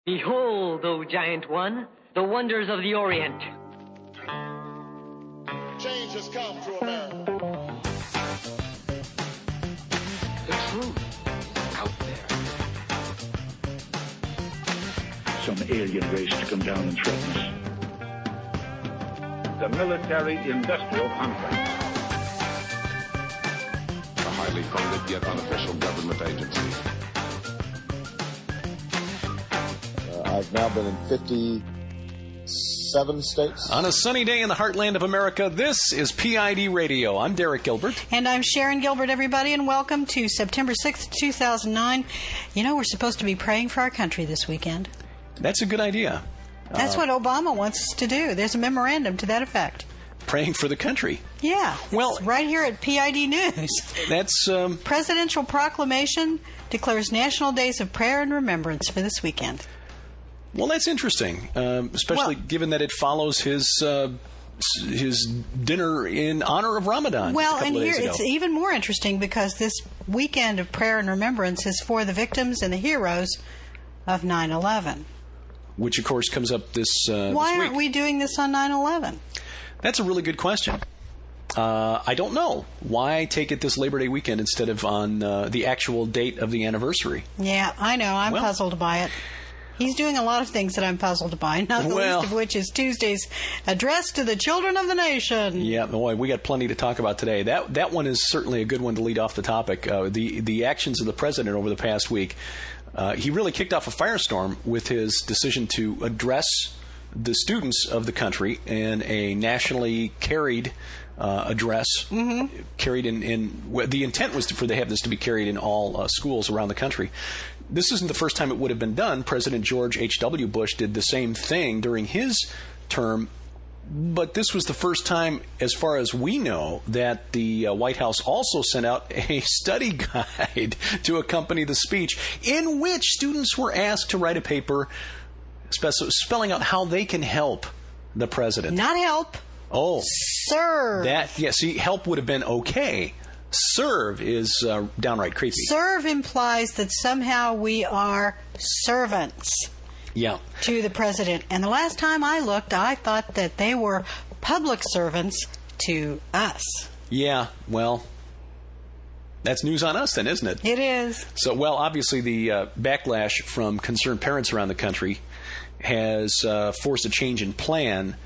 Behold, O giant one, the wonders of the Orient. Change has come to America. The truth is out there. Some alien race to come down and threaten us. The military-industrial complex. A highly funded yet unofficial government agency. I've now been in 57 states. On a sunny day in the heartland of America, this is PID Radio. I'm Derek Gilbert. And I'm Sharon Gilbert, everybody, and welcome to September 6th, 2009. You know, we're supposed to be praying for our country this weekend. That's a good idea. That's what Obama wants us to do. There's a memorandum to that effect. Praying for the country. Yeah. Well, it's right here at PID News. That's... Presidential proclamation declares National Days of Prayer and Remembrance for this weekend. Well, that's interesting, especially given that it follows his dinner in honor of Ramadan. Well, and here ago. It's even more interesting because this weekend of prayer and remembrance is for the victims and the heroes of 9/11. Which, of course, comes up this Why aren't we doing this on 9/11? That's a really good question. I don't know. Why take it this Labor Day weekend instead of on the actual date of the anniversary? Yeah, I know. I'm puzzled by it. He's doing a lot of things that I'm puzzled by, not the least of which is Tuesday's address to the children of the nation. Yeah, boy, we got plenty to talk about today. That one is certainly a good one to lead off the topic. The actions of the president over the past week. He really kicked off a firestorm with his decision to address the students of the country in a nationally carried address. Mm-hmm. Carried in the intent was for have this to be carried in all schools around the country. This isn't the first time it would have been done. President George H.W. Bush did the same thing during his term, but this was the first time, as far as we know, that the White House also sent out a study guide to accompany the speech, in which students were asked to write a paper spelling out how they can help the president. Not help. Oh. Serve. Help would have been okay. Serve is downright creepy. Serve implies that somehow we are servants to the president. And the last time I looked, I thought that they were public servants to us. Yeah, well, that's news on us then, isn't it? It is. So, obviously the backlash from concerned parents around the country has forced a change in plan.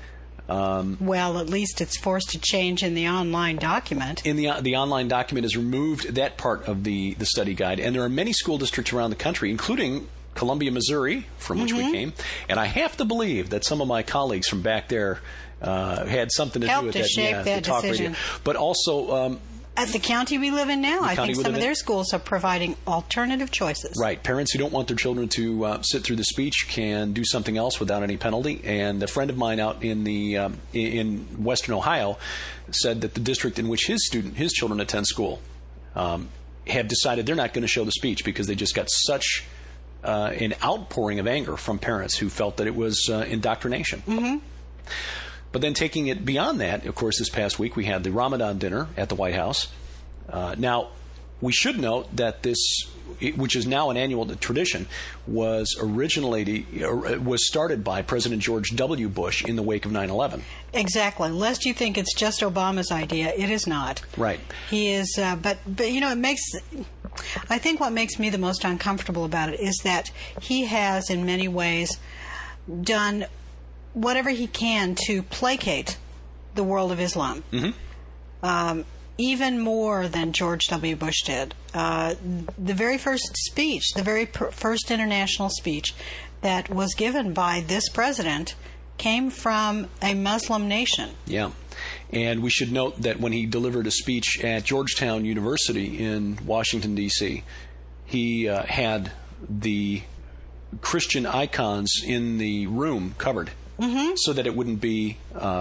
At least it's forced a change in the online document. In the online document has removed that part of the study guide, and there are many school districts around the country, including Columbia, Missouri, from which we came, and I have to believe that some of my colleagues from back there had something to do with that. Helped to shape that decision. But also... at the county we live in now, I think some of their schools are providing alternative choices. Right. Parents who don't want their children to sit through the speech can do something else without any penalty. And a friend of mine out in in Western Ohio said that the district in which his children attend school have decided they're not going to show the speech because they just got such an outpouring of anger from parents who felt that it was indoctrination. Mm-hmm. But then taking it beyond that, of course, this past week we had the Ramadan dinner at the White House. Now, we should note that this, which is now an annual tradition, was started by President George W. Bush in the wake of 9/11. Exactly. Lest you think it's just Obama's idea, it is not. Right. He is, but it makes. I think what makes me the most uncomfortable about it is that he has, in many ways, done whatever he can to placate the world of Islam, even more than George W. Bush did. The very first speech, the very first international speech that was given by this president came from a Muslim nation. Yeah. And we should note that when he delivered a speech at Georgetown University in Washington, D.C., he had the Christian icons in the room covered. Mm-hmm. So that it wouldn't be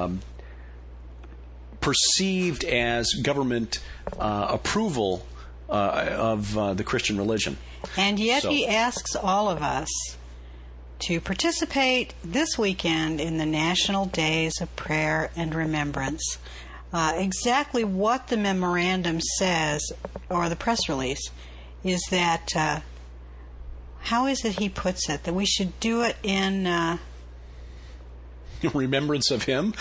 perceived as government approval of the Christian religion. And yet he asks all of us to participate this weekend in the National Days of Prayer and Remembrance. Exactly what the memorandum says, or the press release, is that how is it he puts it? That we should do it in... remembrance of him?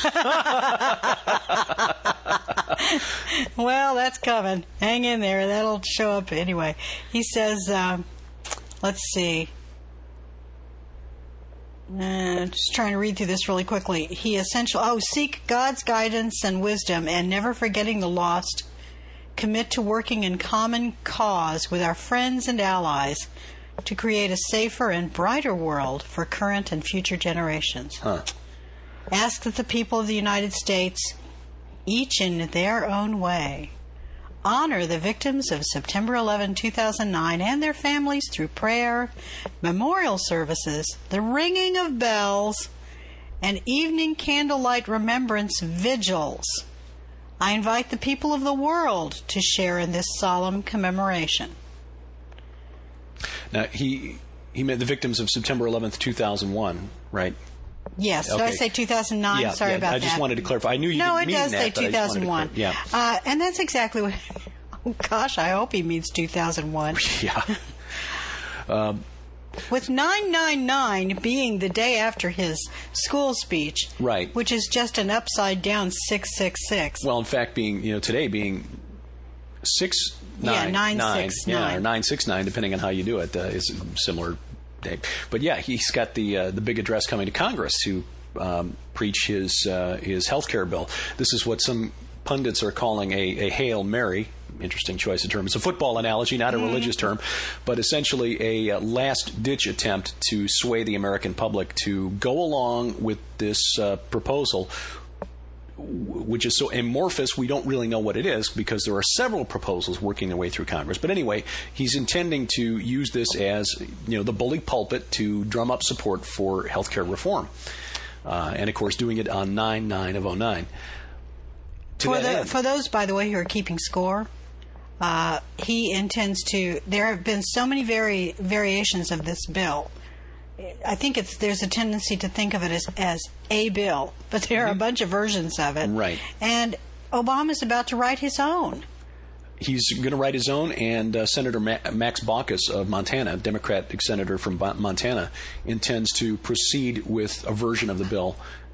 Well, that's coming. Hang in there. That'll show up anyway. He says, let's see. Just trying to read through this really quickly. Seek God's guidance and wisdom, and never forgetting the lost, commit to working in common cause with our friends and allies to create a safer and brighter world for current and future generations. Ask that the people of the United States, each in their own way, honor the victims of September 11, 2009 and their families through prayer, memorial services, the ringing of bells, and evening candlelight remembrance vigils. I invite the people of the world to share in this solemn commemoration. Now, he meant the victims of September 11th, 2001, right? Yes. Okay. Did I say 2009? Yeah, Sorry about that. I just wanted to clarify. I knew you didn't mean that. No, it does say 2001. Yeah. And that's exactly what... Oh, gosh, I hope he means 2001. Yeah. With 999 being the day after his school speech, right, which is just an upside down 666. Well, in fact, today being 969, or 969, depending on how you do it, is a similar day. But yeah, he's got the big address coming to Congress to preach his health care bill. This is what some pundits are calling a Hail Mary. Interesting choice of term. It's a football analogy, not a religious term, but essentially a last-ditch attempt to sway the American public to go along with this proposal, which is so amorphous we don't really know what it is because there are several proposals working their way through Congress. But anyway, he's intending to use this as the bully pulpit to drum up support for health care reform. And, of course, doing it on 9/9 of 2009. For those, by the way, who are keeping score, he intends to... There have been so many variations of this bill. I think there's a tendency to think of it as a bill, but there are a bunch of versions of it. Right. And Obama's about to write his own. He's going to write his own, and Senator Max Baucus of Montana, Democratic senator from Montana, intends to proceed with a version of the bill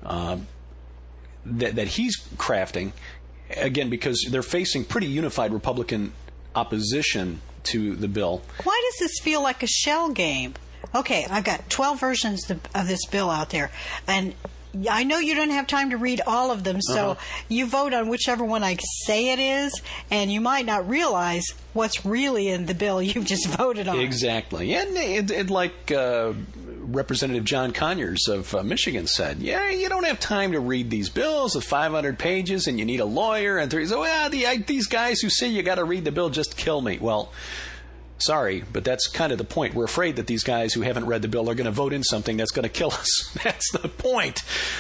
that he's crafting, again, because they're facing pretty unified Republican opposition to the bill. Why does this feel like a shell game? Okay, I've got 12 versions of this bill out there, and I know you don't have time to read all of them, so you vote on whichever one I say it is, and you might not realize what's really in the bill you've just voted on. Exactly. And like Representative John Conyers of Michigan said, you don't have time to read these bills of 500 pages, and you need a lawyer, and these guys who say you got to read the bill just kill me. Well, sorry, but that's kind of the point. We're afraid that these guys who haven't read the bill are going to vote in something that's going to kill us. That's the point.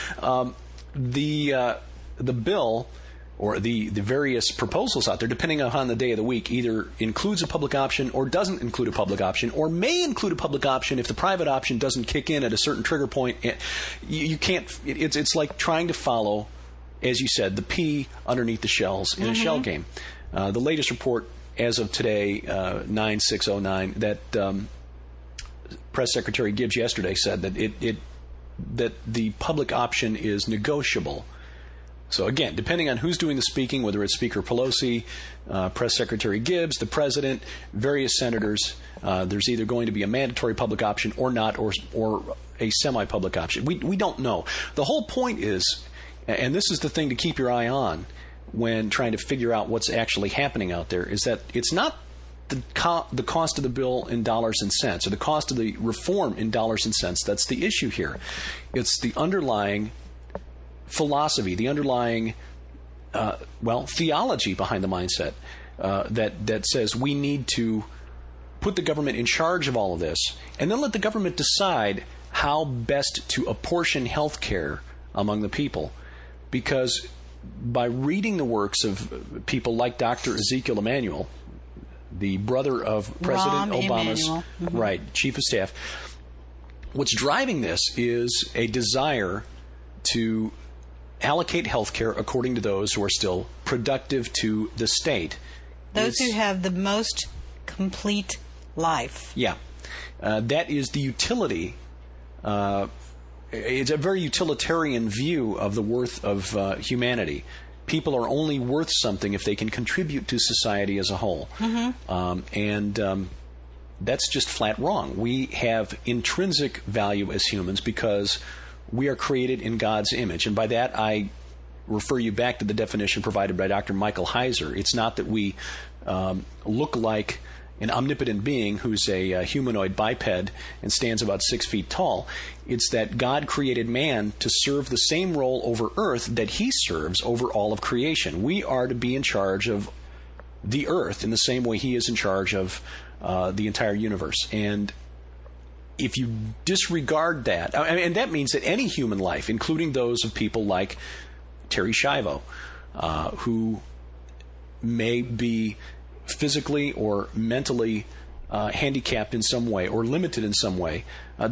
The bill, or the various proposals out there, depending on the day of the week, either includes a public option or doesn't include a public option, or may include a public option if the private option doesn't kick in at a certain trigger point. You can't. It's like trying to follow, as you said, the pea underneath the shells in a shell game. The latest report, as of today, 9/6/09, that Press Secretary Gibbs yesterday said that that the public option is negotiable. So again, depending on who's doing the speaking, whether it's Speaker Pelosi, Press Secretary Gibbs, the President, various senators, there's either going to be a mandatory public option or not, or a semi-public option. We don't know. The whole point is, and this is the thing to keep your eye on when trying to figure out what's actually happening out there, is that it's not the cost of the bill in dollars and cents, or the cost of the reform in dollars and cents. That's the issue here. It's the underlying philosophy, the underlying, theology behind the mindset that says we need to put the government in charge of all of this, and then let the government decide how best to apportion health care among the people. Because by reading the works of people like Dr. Ezekiel Emanuel, the brother of President Obama's chief of staff, what's driving this is a desire to allocate health care according to those who are still productive to the state. Those who have the most complete life. Yeah. that is the utility. It's a very utilitarian view of the worth of humanity. People are only worth something if they can contribute to society as a whole. And that's just flat wrong. We have intrinsic value as humans because we are created in God's image. And by that, I refer you back to the definition provided by Dr. Michael Heiser. It's not that we look like an omnipotent being who's a humanoid biped and stands about 6 feet tall. It's that God created man to serve the same role over earth that he serves over all of creation. We are to be in charge of the earth in the same way he is in charge of the entire universe. And if you disregard that, and that means that any human life, including those of people like Terry Schiavo, who may be physically or mentally handicapped in some way or limited in some way,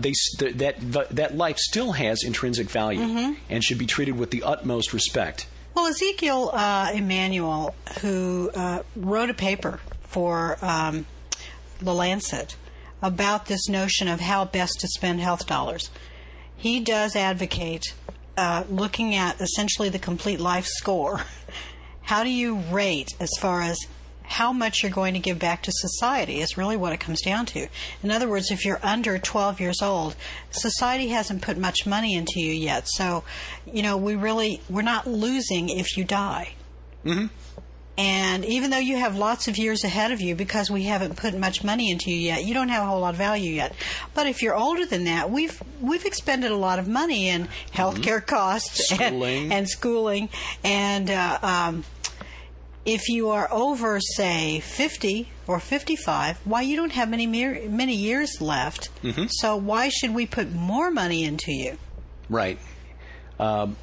that life still has intrinsic value and should be treated with the utmost respect. Well, Ezekiel Emanuel, who wrote a paper for The Lancet about this notion of how best to spend health dollars, he does advocate looking at essentially the complete life score. How do you rate as far as how much you're going to give back to society is really what it comes down to. In other words, if you're under 12 years old, society hasn't put much money into you yet. So, we're not losing if you die. And even though you have lots of years ahead of you because we haven't put much money into you yet, you don't have a whole lot of value yet. But if you're older than that, we've expended a lot of money in healthcare costs and schooling. And if you are over, say, 50 or 55, why, you don't have many years left. So why should we put more money into you? Right. On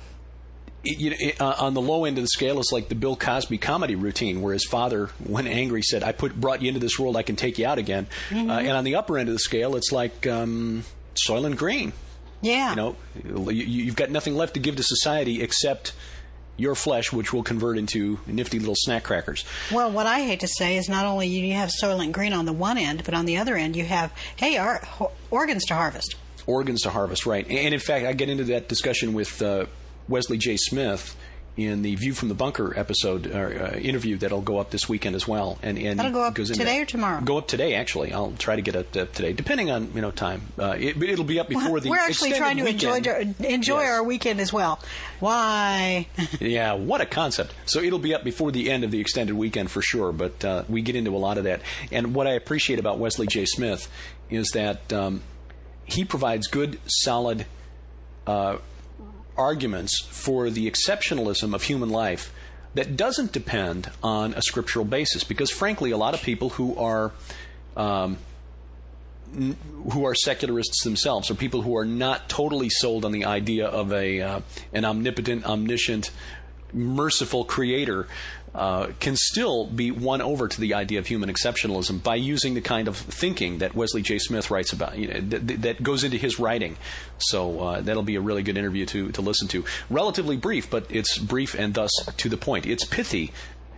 the low end of the scale, it's like the Bill Cosby comedy routine, where his father, when angry, said, "I brought you into this world, I can take you out again." And on the upper end of the scale, it's like Soylent Green. Yeah. You've got nothing left to give to society except your flesh, which will convert into nifty little snack crackers. Well, what I hate to say is not only you have Soylent Green on the one end, but on the other end you have, organs to harvest. Organs to harvest, right. And in fact, I get into that discussion with Wesley J. Smith in the View from the Bunker episode interview that'll go up this weekend as well. And that'll go up today or tomorrow? Go up today, actually. I'll try to get it up today, depending on time. It'll be up before the. We're actually trying to enjoy our weekend as well. Why? Yeah, what a concept. So it'll be up before the end of the extended weekend for sure. But we get into a lot of that. And what I appreciate about Wesley J. Smith is that he provides good, solid arguments for the exceptionalism of human life that doesn't depend on a scriptural basis, because frankly, a lot of people who are secularists themselves, or people who are not totally sold on the idea of an omnipotent, omniscient, merciful creator, can still be won over to the idea of human exceptionalism by using the kind of thinking that Wesley J. Smith writes about, that goes into his writing. So that'll be a really good interview to listen to. Relatively brief, but it's brief and thus to the point. It's pithy.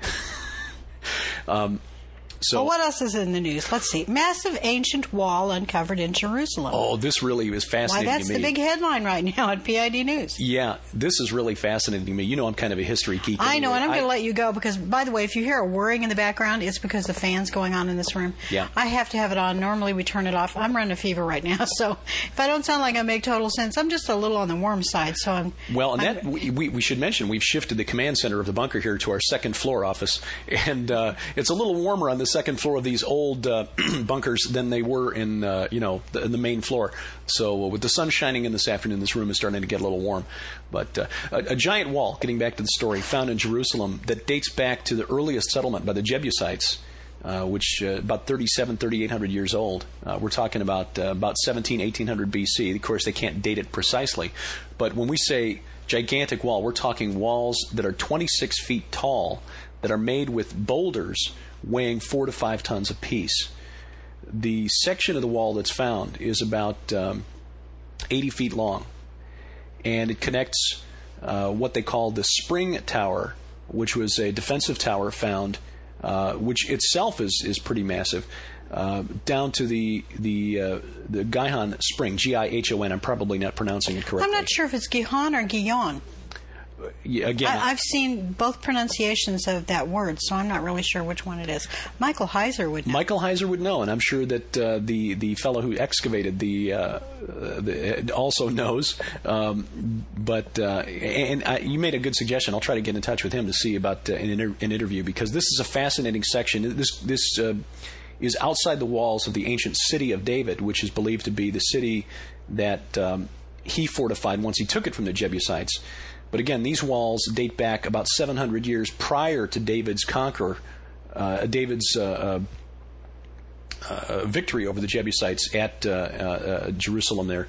Well, what else is in the news? Let's see. Massive ancient wall uncovered in Jerusalem. Oh, this really is fascinating to me. Why, that's the big headline right now at PID News. Yeah, this is really fascinating to me. I'm kind of a history geek. I know, and I'm going to let you go because, by the way, if you hear a whirring in the background, it's because the fan's going on in this room. Yeah. I have to have it on. Normally we turn it off. I'm running a fever right now, so if I don't sound like I make total sense, I'm just a little on the warm side. So I'm. Well, and that we should mention, we've shifted the command center of the bunker here to our second floor office, and it's a little warmer on the second floor of these old bunkers than they were in the main floor. So with the sun shining in this afternoon, this room is starting to get a little warm. But a giant wall, getting back to the story, found in Jerusalem that dates back to the earliest settlement by the Jebusites, which about 3,800 years old. We're talking about 1800 BC. Of course, they can't date it precisely. But when we say gigantic wall, we're talking walls that are 26 feet tall, that are made with boulders weighing 4 to 5 tons apiece. The section of the wall that's found is about 80 feet long, and it connects what they call the Spring Tower, which was a defensive tower found, which itself is pretty massive, down to the Gihon Spring, Gihon. I'm probably not pronouncing it correctly. I'm not sure if it's Gihon or Gihon. Yeah, again, I've seen both pronunciations of that word, so I'm not really sure which one it is. Michael Heiser would know. Michael Heiser would know, and I'm sure that the fellow who excavated the also knows. You made a good suggestion. I'll try to get in touch with him to see about an interview, because this is a fascinating section. This is outside the walls of the ancient city of David, which is believed to be the city that he fortified once he took it from the Jebusites. But again, these walls date back about 700 years prior to David's David's victory over the Jebusites at Jerusalem there.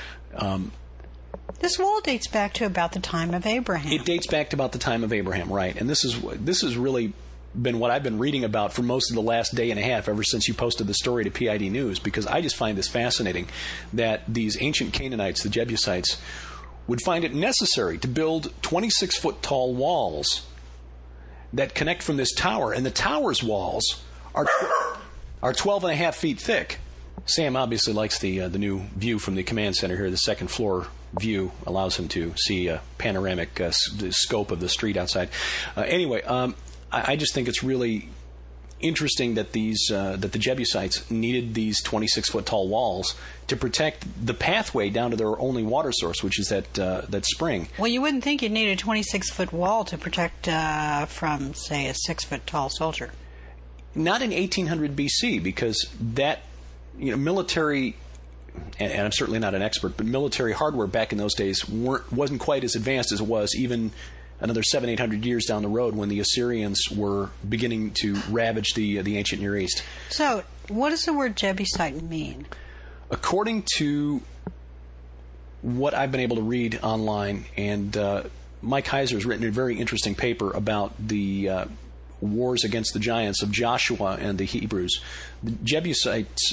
This wall dates back to about the time of Abraham. It dates back to about the time of Abraham, right. And this has really been what I've been reading about for most of the last day and a half, ever since you posted the story to PID News, because I just find this fascinating that these ancient Canaanites, the Jebusites, would find it necessary to build 26-foot tall walls that connect from this tower, and the tower's walls are 12 and a half feet thick. Sam obviously likes the new view from the command center here. The second floor view allows him to see a panoramic scope of the street outside. Anyway, I just think it's really interesting that that the Jebusites needed these 26-foot tall walls to protect the pathway down to their only water source, which is that spring. Well, you wouldn't think you'd need a 26-foot wall to protect from, say, a 6-foot tall soldier. Not in 1800 BC, because that military, and I'm certainly not an expert, but military hardware back in those days wasn't quite as advanced as it was even another 700-800 years down the road, when the Assyrians were beginning to ravage the ancient Near East. So, what does the word Jebusite mean? According to what I've been able to read online, and Mike Heiser has written a very interesting paper about the wars against the giants of Joshua and the Hebrews. The Jebusites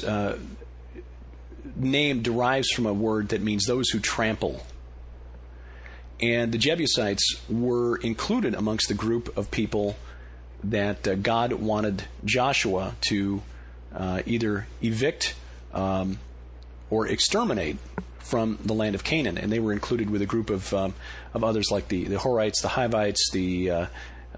name derives from a word that means those who trample. And the Jebusites were included amongst the group of people that God wanted Joshua to either evict or exterminate from the land of Canaan. And they were included with a group of others like the Horites, the Hivites, the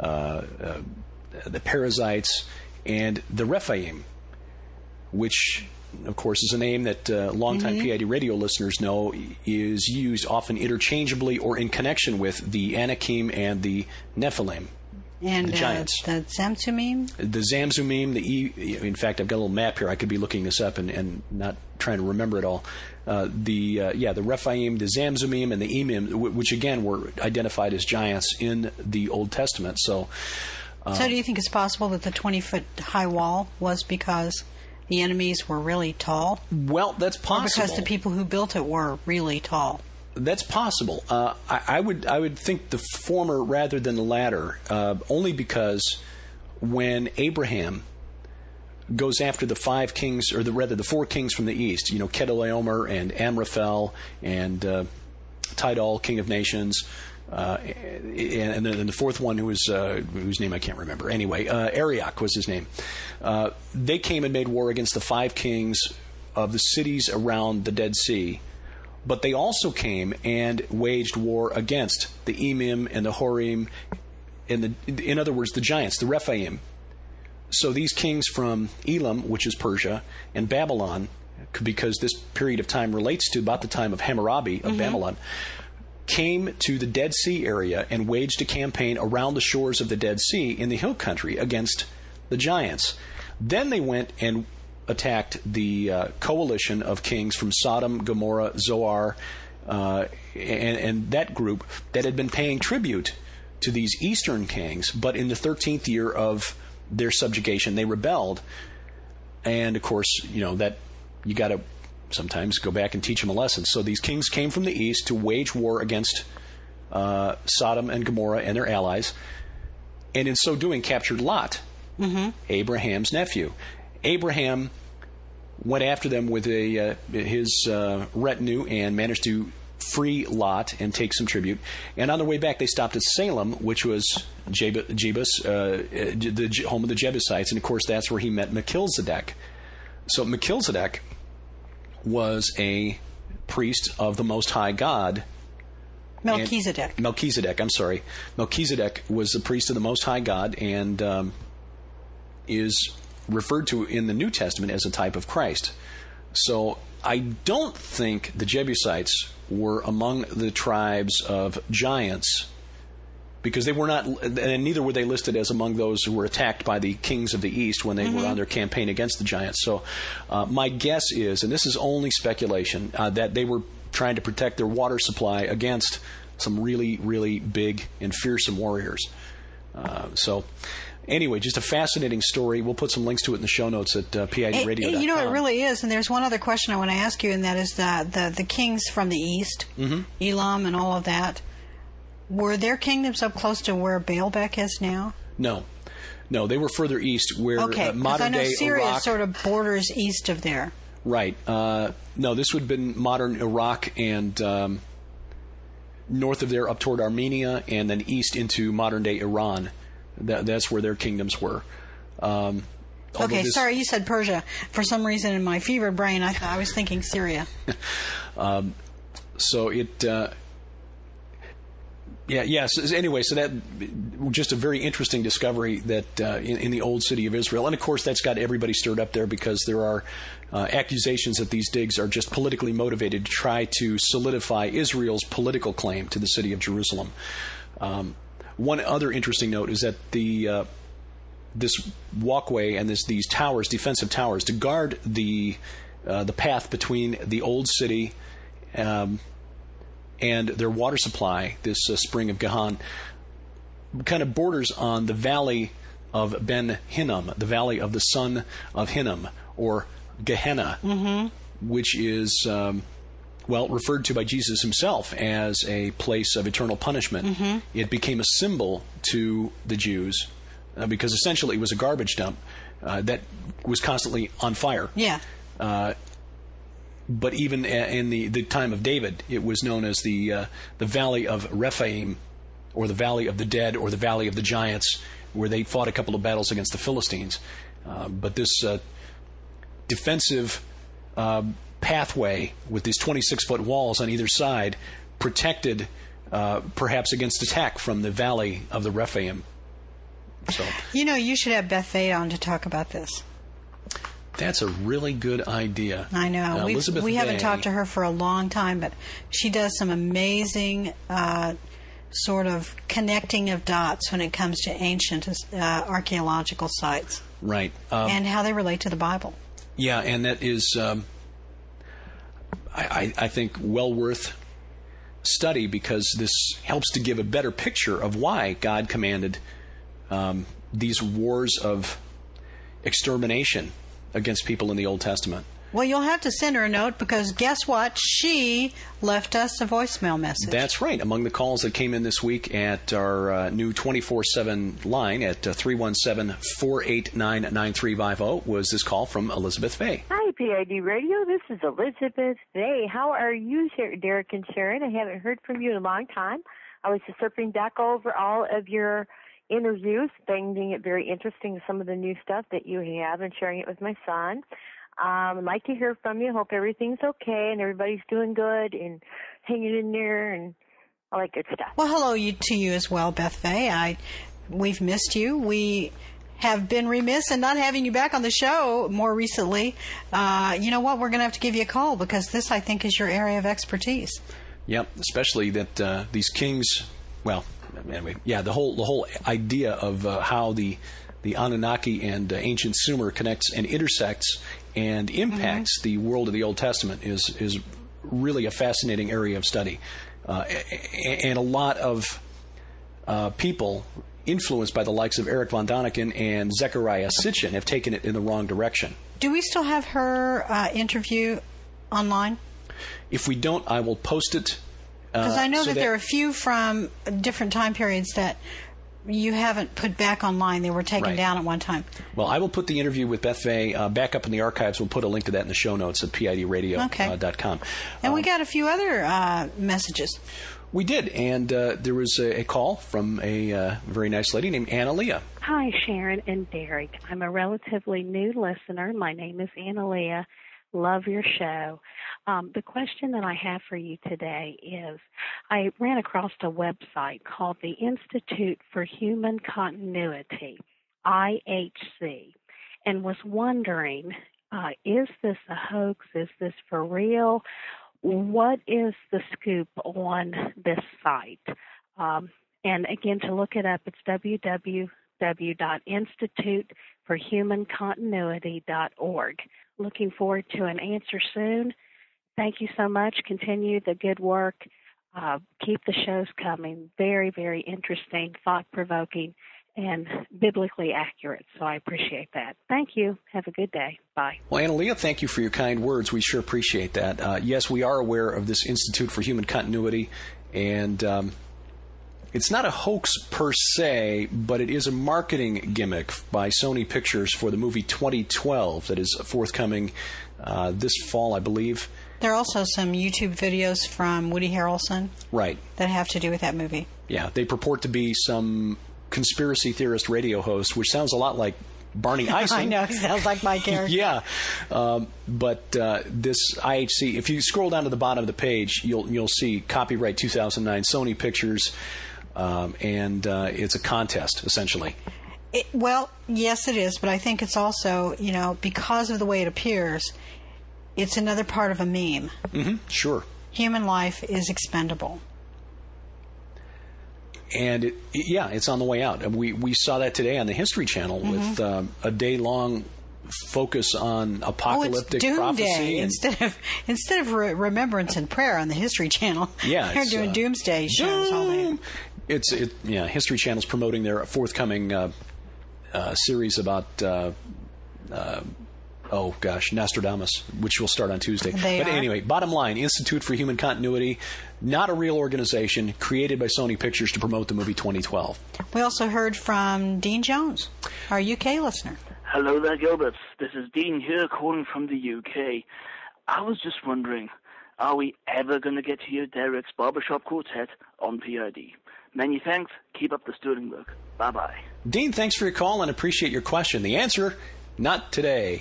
Perizzites, and the Rephaim, which, of course, is a name that longtime PID radio listeners know is used often interchangeably or in connection with the Anakim and the Nephilim, and the giants. The Zamzumim? The Zamzumim, in fact, I've got a little map here. I could be looking this up and not trying to remember it all. The Rephaim, the Zamzumim, and the Emim, which again were identified as giants in the Old Testament. So do you think it's possible that the 20-foot high wall was because the enemies were really tall? Well, that's possible. Or because the people who built it were really tall? That's possible. I would think the former rather than the latter, only because when Abraham goes after the 5 kings, or the 4 kings from the east, Chedorlaomer and Amraphel and Tidal, king of nations, and then the 4th one, whose name I can't remember. Anyway, Arioch was his name. They came and made war against the 5 kings of the cities around the Dead Sea. But they also came and waged war against the Emim and the Horim, and in other words, the giants, the Rephaim. So these kings from Elam, which is Persia, and Babylon, because this period of time relates to about the time of Hammurabi of Babylon, came to the Dead Sea area and waged a campaign around the shores of the Dead Sea in the hill country against the giants. Then they went and attacked the coalition of kings from Sodom, Gomorrah, Zoar, and that group that had been paying tribute to these eastern kings, but in the 13th year of their subjugation, they rebelled. And, of course, that you got to sometimes go back and teach them a lesson. So these kings came from the east to wage war against Sodom and Gomorrah and their allies, and in so doing captured Lot, Abraham's nephew. Abraham went after them with his retinue and managed to free Lot and take some tribute. And on their way back, they stopped at Salem, which was Jebus, the home of the Jebusites. And, of course, that's where he met Melchizedek. So Melchizedek was a priest of the Most High God. Melchizedek. Melchizedek was a priest of the Most High God and is referred to in the New Testament as a type of Christ. So I don't think the Jebusites were among the tribes of giants, because they were not, and neither were they listed as among those who were attacked by the kings of the East when they were on their campaign against the giants. So my guess is, and this is only speculation, that they were trying to protect their water supply against some really, really big and fearsome warriors. So anyway, just a fascinating story. We'll put some links to it in the show notes at PIDradio.com. You know, it really is. And there's one other question I want to ask you, and that is the kings from the East, Elam and all of that. Were their kingdoms up close to where Baalbek is now? No, they were further east, where modern-day Iraq. I know Syria sort of borders east of there. Right. No, this would have been modern Iraq and north of there up toward Armenia, and then east into modern-day Iran. That's where their kingdoms were. Okay, sorry, you said Persia. For some reason in my fevered brain, I was thinking Syria. So it... Anyway, so that just a very interesting discovery that in the old city of Israel, and of course that's got everybody stirred up there because there are accusations that these digs are just politically motivated to try to solidify Israel's political claim to the city of Jerusalem. One other interesting note is that this walkway and these towers, defensive towers, to guard the path between the old city and their water supply, this spring of Gahan, kind of borders on the valley of Ben Hinnom, the valley of the son of Hinnom, or Gehenna, which is, referred to by Jesus himself as a place of eternal punishment. It became a symbol to the Jews because essentially it was a garbage dump that was constantly on fire. Yeah. But even in the time of David, it was known as the Valley of Rephaim, or the Valley of the Dead, or the Valley of the Giants, where they fought a couple of battles against the Philistines. But this defensive pathway with these 26-foot walls on either side protected perhaps against attack from the Valley of the Rephaim. So, you should have Beth Fay on to talk about this. That's a really good idea. I know. We haven't talked to her for a long time, but she does some amazing sort of connecting of dots when it comes to ancient archaeological sites. Right. And how they relate to the Bible. Yeah, and that is, I think, well worth study, because this helps to give a better picture of why God commanded these wars of extermination against people in the Old Testament. Well, you'll have to send her a note, because guess what? She left us a voicemail message. That's right. Among the calls that came in this week at our new 24/7 line at 317-489-9350 was this call from Elizabeth Fay. Hi, PID Radio. This is Elizabeth Fay. How are you, Derek and Sharon? I haven't heard from you in a long time. I was just surfing back over all of your interviews, finding it very interesting, some of the new stuff that you have, and sharing it with my son. I'd like to hear from you. Hope everything's okay and everybody's doing good and hanging in there and all that good stuff. Well, hello to you as well, Beth Fay. We've missed you. We have been remiss in not having you back on the show more recently. You know what? We're going to have to give you a call, because this, I think, is your area of expertise. Yep, especially that these kings, well, anyway, yeah, the whole idea of how the Anunnaki and ancient Sumer connects and intersects and impacts the world of the Old Testament is really a fascinating area of study. And a lot of people influenced by the likes of Eric von Daniken and Zechariah Sitchin have taken it in the wrong direction. Do we still have her interview online? If we don't, I will post it. Because I know that there are a few from different time periods that you haven't put back online. They were taken down at one time. Well, I will put the interview with Beth Vey back up in the archives. We'll put a link to that in the show notes at PIDradio.com. And we got a few other messages. We did, and there was a call from a very nice lady named Analia. Hi, Sharon and Derek. I'm a relatively new listener. My name is Analia. Love your show. The question that I have for you today is, I ran across a website called the Institute for Human Continuity, IHC, and was wondering, is this a hoax? Is this for real? What is the scoop on this site? And again, to look it up, it's www.instituteforhumancontinuity.org. Looking forward to an answer soon. Thank you so much. Continue the good work. Keep the shows coming. Very, very interesting, thought-provoking, and biblically accurate. So I appreciate that. Thank you. Have a good day. Bye. Well, Analia, thank you for your kind words. We sure appreciate that. Yes, we are aware of this Institute for Human Continuity, and it's not a hoax per se, but it is a marketing gimmick by Sony Pictures for the movie 2012 that is forthcoming this fall, I believe. There are also some YouTube videos from Woody Harrelson that have to do with that movie. Yeah, they purport to be some conspiracy theorist radio host, which sounds a lot like Barney Eisen. I know, he sounds like my character. Yeah, but this IHC, if you scroll down to the bottom of the page, you'll see copyright 2009 Sony Pictures, and it's a contest, essentially. Well, yes, it is, but I think it's also, because of the way it appears, it's another part of a meme. Mm-hmm, sure. Human life is expendable. And it's on the way out. And we saw that today on the History Channel with a day-long focus on apocalyptic prophecy. Instead of remembrance and prayer on the History Channel, they're doing doomsday shows all day. History Channel's promoting their forthcoming series about Nostradamus, which will start on Tuesday. Anyway, bottom line, Institute for Human Continuity, not a real organization, created by Sony Pictures to promote the movie 2012. We also heard from Dean Jones, our UK listener. Hello there, Gilbert. This is Dean here, calling from the UK. I was just wondering, are we ever going to get to hear Derek's Barbershop Quartet on PID? Many thanks. Keep up the sterling work. Bye-bye. Dean, thanks for your call and appreciate your question. The answer, not today.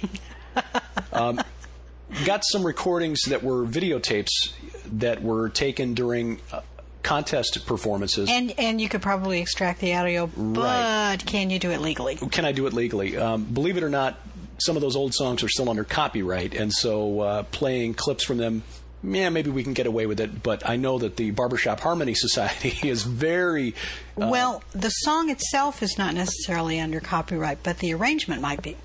Got some recordings that were videotapes that were taken during contest performances. And you could probably extract the audio, but can you do it legally? Can I do it legally? Believe it or not, some of those old songs are still under copyright, and so playing clips from them, maybe we can get away with it, but I know that the Barbershop Harmony Society is very... well, the song itself is not necessarily under copyright, but the arrangement might be.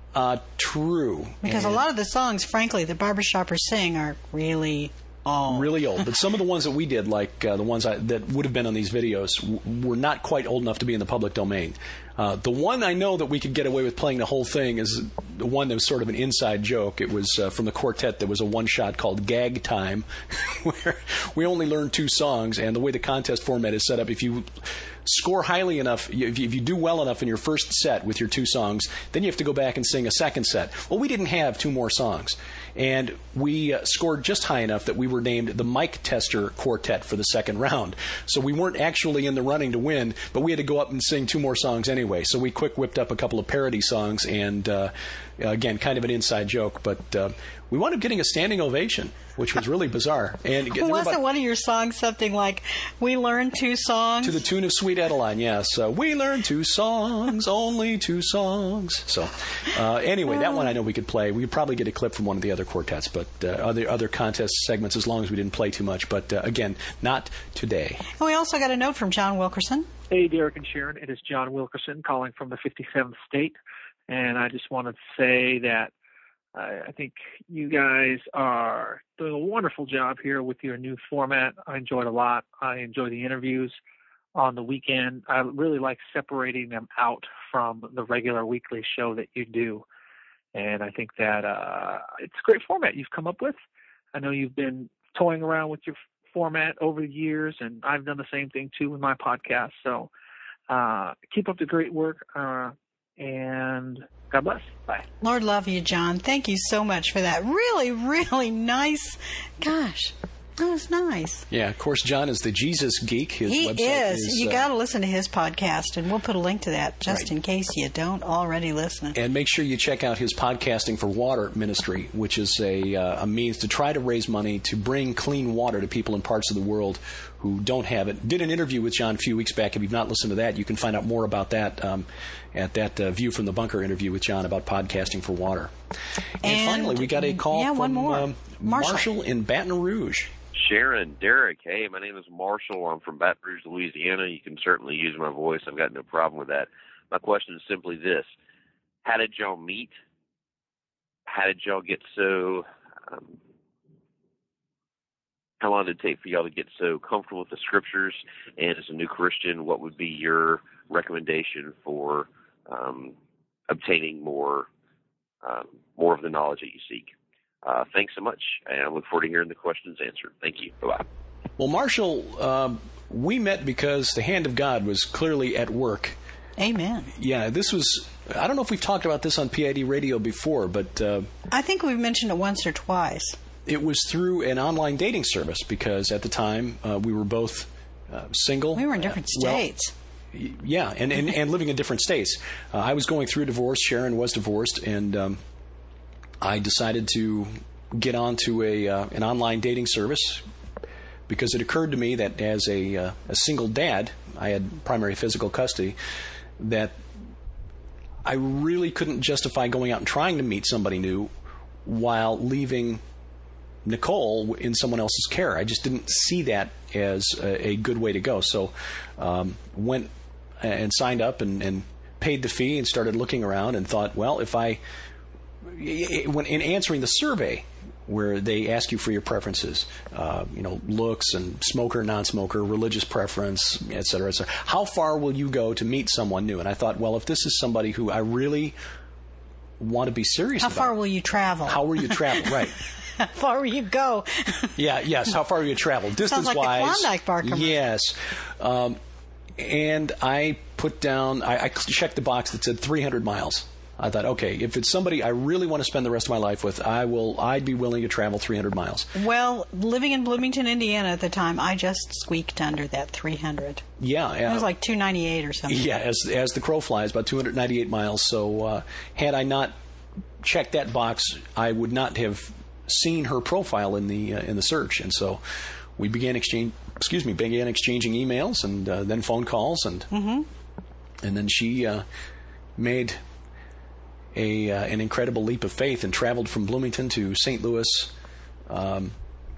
True. Because a lot of the songs, frankly, the barbershoppers sing are really old. Really old. But some of the ones that we did, like the ones that would have been on these videos, were not quite old enough to be in the public domain. The one I know that we could get away with playing the whole thing is the one that was sort of an inside joke. It was from the quartet. There was a one-shot called Gag Time, where we only learned 2 songs, and the way the contest format is set up, if you score highly enough, if you do well enough in your first set with your 2 songs, then you have to go back and sing a second set. Well, we didn't have 2 more songs, and we scored just high enough that we were named the Mike Tester Quartet for the second round. So we weren't actually in the running to win, but we had to go up and sing 2 more songs anyway. So we quick whipped up a couple of parody songs, and again, kind of an inside joke, but we wound up getting a standing ovation, which was really bizarre. And wasn't one of your songs something like, we learned 2 songs? To the tune of Sweet Adeline, yes. We learned 2 songs, only 2 songs. So anyway, that one I know we could play. We could probably get a clip from one of the other quartets, but other contest segments, as long as we didn't play too much. But again, not today. And we also got a note from John Wilkerson. Hey, Derek and Sharon. It is John Wilkerson calling from the 57th state. And I just wanted to say that I think you guys are doing a wonderful job here with your new format. I enjoyed a lot. I enjoy the interviews on the weekend. I really like separating them out from the regular weekly show that you do. And I think that it's a great format you've come up with. I know you've been toying around with your format over the years, and I've done the same thing too with my podcast. So Keep up the great work, and God bless. Bye. Lord love you, John. Thank you so much for that. Really, really nice. Gosh, that was nice. Yeah, of course, John is the Jesus Geek. His he website is. You got to listen to his podcast, and we'll put a link to that just in case you don't already listen. And make sure you check out his Podcasting for Water ministry, which is a means to try to raise money to bring clean water to people in parts of the world who don't have it. Did an interview with John a few weeks back. If you've not listened to that, you can find out more about that at that View from the Bunker interview with John about podcasting for water. And finally, we got a call from Marshall in Baton Rouge. Sharon, Derek, hey, my name is Marshall. I'm from Baton Rouge, Louisiana. You can certainly use my voice. I've got no problem with that. My question is simply this. How did y'all meet? How did y'all get so... how long did it take for y'all to get so comfortable with the Scriptures? And as a new Christian, what would be your recommendation for obtaining more of the knowledge that you seek? Thanks so much, and I look forward to hearing the questions answered. Thank you. Bye-bye. Well, Marshall, we met because the hand of God was clearly at work. Amen. Yeah, this was, I don't know if we've talked about this on PID Radio before, but... I think we've mentioned it once or twice. It was through an online dating service because at the time we were both single. We were in different states. Yeah, and living in different states. I was going through a divorce. Sharon was divorced, and I decided to get onto an online dating service because it occurred to me that as a single dad, I had primary physical custody, that I really couldn't justify going out and trying to meet somebody new while leaving Nicole in someone else's care. I just didn't see that as a good way to go. So went and signed up and paid the fee and started looking around and thought, well, when in answering the survey where they ask you for your preferences, looks and smoker, non-smoker, religious preference, et cetera, how far will you go to meet someone new? And I thought, well, if this is somebody who I really want to be serious about. How far will you travel? How will you travel? Right. How far will you go? Yes. How far will you travel? Distance-wise. Sounds like the Klondike Bar commercial. Yes. And I put down, I checked the box that said 300 miles. I thought, okay, if it's somebody I really want to spend the rest of my life with, I'd be willing to travel 300 miles. Well, living in Bloomington, Indiana at the time, I just squeaked under that 300. Yeah. It was like 298 or something. Yeah, as the crow flies, about 298 miles. So had I not checked that box, I would not have seen her profile in the search. And so we began exchanging emails and then phone calls, and then she made an incredible leap of faith and traveled from Bloomington to St. Louis, and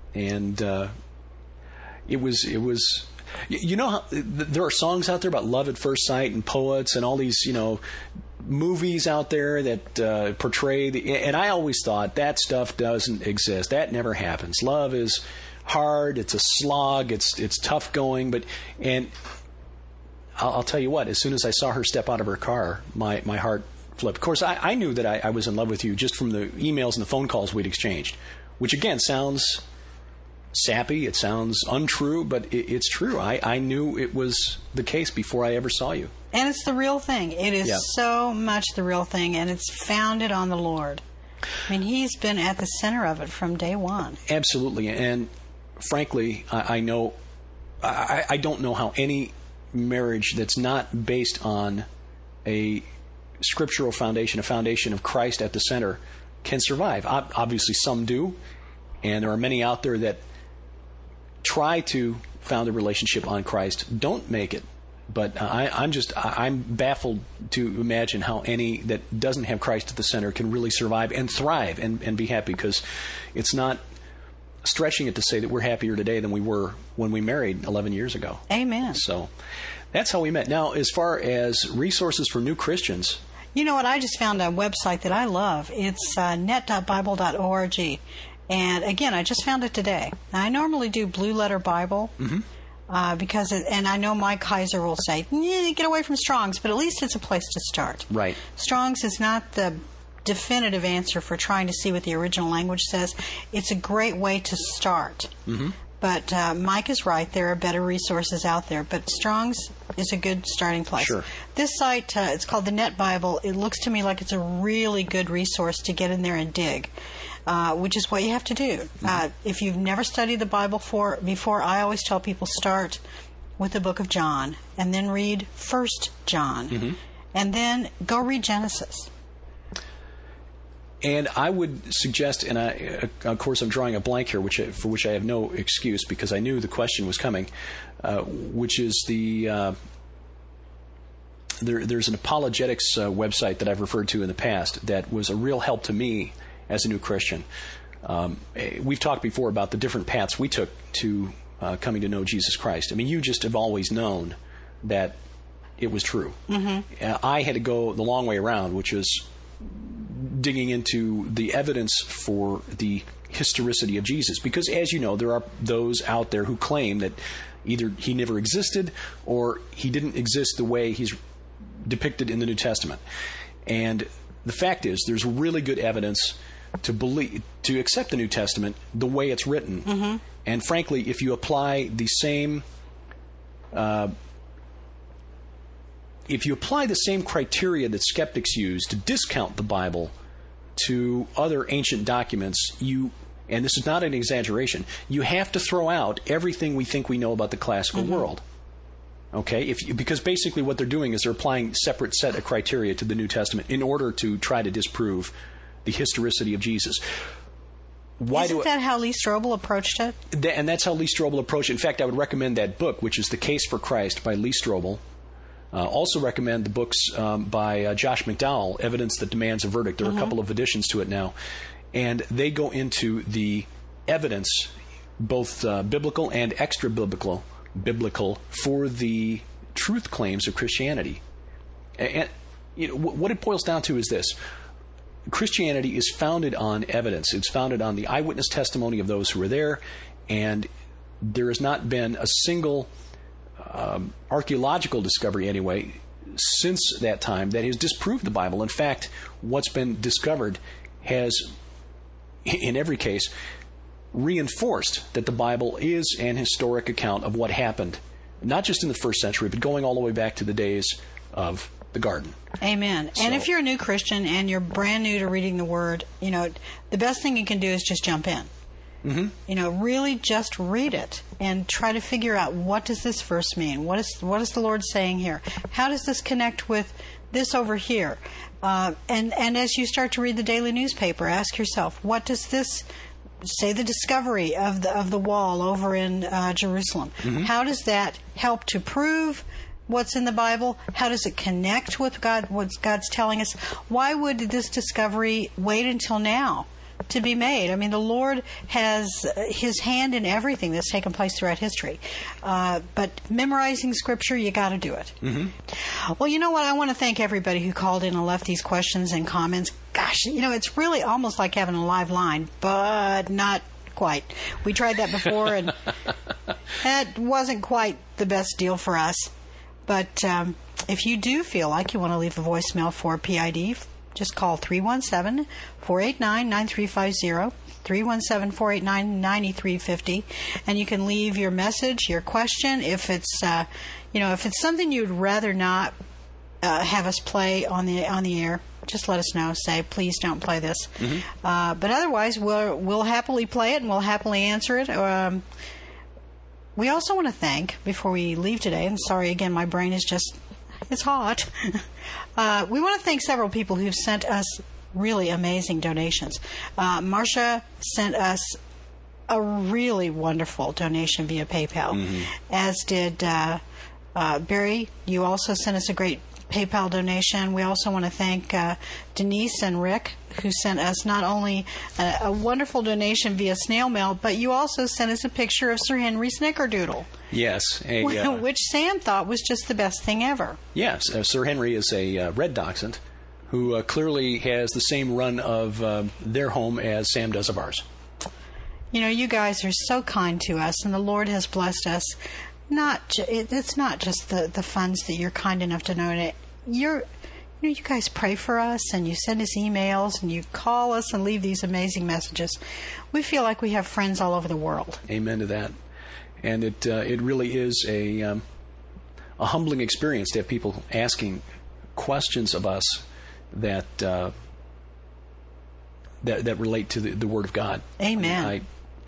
it was how there are songs out there about love at first sight and poets and all these movies out there that portray and I always thought that stuff doesn't exist. That never happens. Love is hard. It's a slog. It's tough going. And I'll tell you what. As soon as I saw her step out of her car, my heart flipped. Of course, I knew that I was in love with you just from the emails and the phone calls we'd exchanged, which again sounds sappy. It sounds untrue, but it's true. I knew it was the case before I ever saw you. And it's the real thing. It is so much the real thing, and it's founded on the Lord. I mean, He's been at the center of it from day one. Absolutely. And frankly, I know I don't know how any marriage that's not based on a scriptural foundation, a foundation of Christ at the center, can survive. Obviously, some do, and there are many out there that try to found a relationship on Christ don't make it. But I'm baffled to imagine how any that doesn't have Christ at the center can really survive and thrive and be happy, because it's not stretching it to say that we're happier today than we were when we married 11 years ago. Amen. So that's how we met. Now, as far as resources for new Christians... You know what? I just found a website that I love. It's net.bible.org. And again, I just found it today. Now, I normally do Blue Letter Bible. Because and I know Mike Heiser will say, get away from Strong's, but at least it's a place to start. Right. Strong's is not the definitive answer for trying to see what the original language says. It's a great way to start. But Mike is right. There are better resources out there. But Strong's is a good starting place. Sure. This site, it's called the Net Bible. It looks to me like it's a really good resource to get in there and dig, which is what you have to do. If you've never studied the Bible before, I always tell people start with the book of John, and then read 1 John, and then go read Genesis. And I would suggest, and of course I'm drawing a blank here, for which I have no excuse because I knew the question was coming, which is there's an apologetics website that I've referred to in the past that was a real help to me as a new Christian. We've talked before about the different paths we took to coming to know Jesus Christ. I mean, you just have always known that it was true. I had to go the long way around, which was digging into the evidence for the historicity of Jesus. Because, as you know, there are those out there who claim that either he never existed or he didn't exist the way he's depicted in the New Testament. And the fact is, there's really good evidence to accept the New Testament the way it's written. And frankly, if you apply the same criteria that skeptics use to discount the Bible to other ancient documents, and this is not an exaggeration, you have to throw out everything we think we know about the classical world. Okay? Because basically what they're doing is they're applying separate set of criteria to the New Testament in order to try to disprove the historicity of Jesus. Isn't that how Lee Strobel approached it? And that's how Lee Strobel approached it. In fact, I would recommend that book, which is The Case for Christ by Lee Strobel. Also recommend the books by Josh McDowell, Evidence That Demands a Verdict. There are a couple of additions to it now. And they go into the evidence, both biblical and extra-biblical, for the truth claims of Christianity. And what it boils down to is this. Christianity is founded on evidence. It's founded on the eyewitness testimony of those who were there, and there has not been a single archaeological discovery, anyway, since that time that has disproved the Bible. In fact, what's been discovered has, in every case, reinforced that the Bible is an historic account of what happened, not just in the first century, but going all the way back to the days of the garden. Amen. And if you're a new Christian and you're brand new to reading the Word, the best thing you can do is just jump in. Really just read it and try to figure out, what does this verse mean? What is the Lord saying here? How does this connect with this over here? And as you start to read the daily newspaper, ask yourself, what does this say, the discovery of the wall over in Jerusalem? How does that help to prove what's in the Bible? How does it connect with what God's telling us? Why would this discovery wait until now to be made? I mean, the Lord has His hand in everything that's taken place throughout history. But memorizing Scripture, you got to do it. Well, you know what? I want to thank everybody who called in and left these questions and comments. Gosh, it's really almost like having a live line, but not quite. We tried that before, and that wasn't quite the best deal for us. But if you do feel like you want to leave a voicemail for PID, just call 317-489-9350, 317-489-9350, and you can leave your message, your question. If it's if it's something you'd rather not have us play on the air, just let us know. Say, please don't play this. But otherwise, we'll happily play it and we'll happily answer it. We also want to thank, before we leave today, and sorry again, my brain is it's hot. We want to thank several people who've sent us really amazing donations. Marcia sent us a really wonderful donation via PayPal, as did Barry. You also sent us a great PayPal donation. We also want to thank Denise and Rick, who sent us not only a wonderful donation via snail mail, but you also sent us a picture of Sir Henry Snickerdoodle. Yes. Which Sam thought was just the best thing ever. Yes. Sir Henry is a red dachshund who clearly has the same run of their home as Sam does of ours. You guys are so kind to us, and the Lord has blessed us. It's not just the funds that you're kind enough to donate. You guys pray for us, and you send us emails, and you call us and leave these amazing messages. We feel like we have friends all over the world. Amen to that. And it really is a humbling experience to have people asking questions of us that that relate to the Word of God. Amen.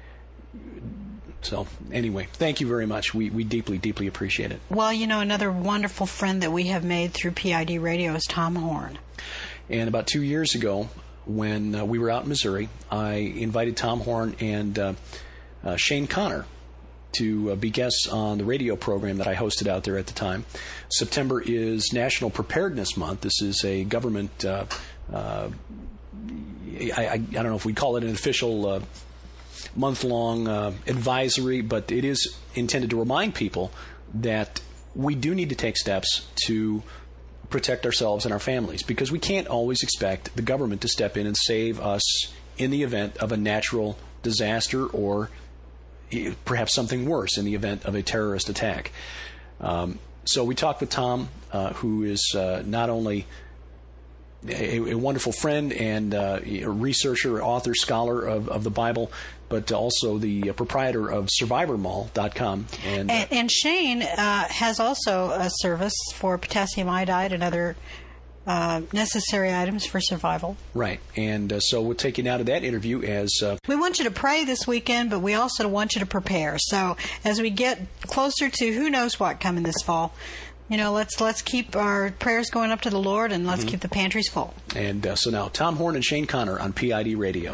So anyway, thank you very much. We deeply, deeply appreciate it. Well, another wonderful friend that we have made through PID Radio is Tom Horn. And about 2 years ago, when we were out in Missouri, I invited Tom Horn and Shane Connor to be guests on the radio program that I hosted out there at the time. September is National Preparedness Month. This is a government, I don't know if we call it an official month-long advisory, but it is intended to remind people that we do need to take steps to protect ourselves and our families, because we can't always expect the government to step in and save us in the event of a natural disaster or perhaps something worse in the event of a terrorist attack. So we talked with Tom, who is not only a wonderful friend and a researcher, author, scholar of the Bible, but also the proprietor of SurvivorMall.com. And Shane has also a service for potassium iodide and other necessary items for survival. Right. And so we'll take you now to that interview as... we want you to pray this weekend, but we also want you to prepare. So as we get closer to who knows what coming this fall, let's keep our prayers going up to the Lord, and let's keep the pantries full. And so now, Tom Horn and Shane Connor on PID Radio.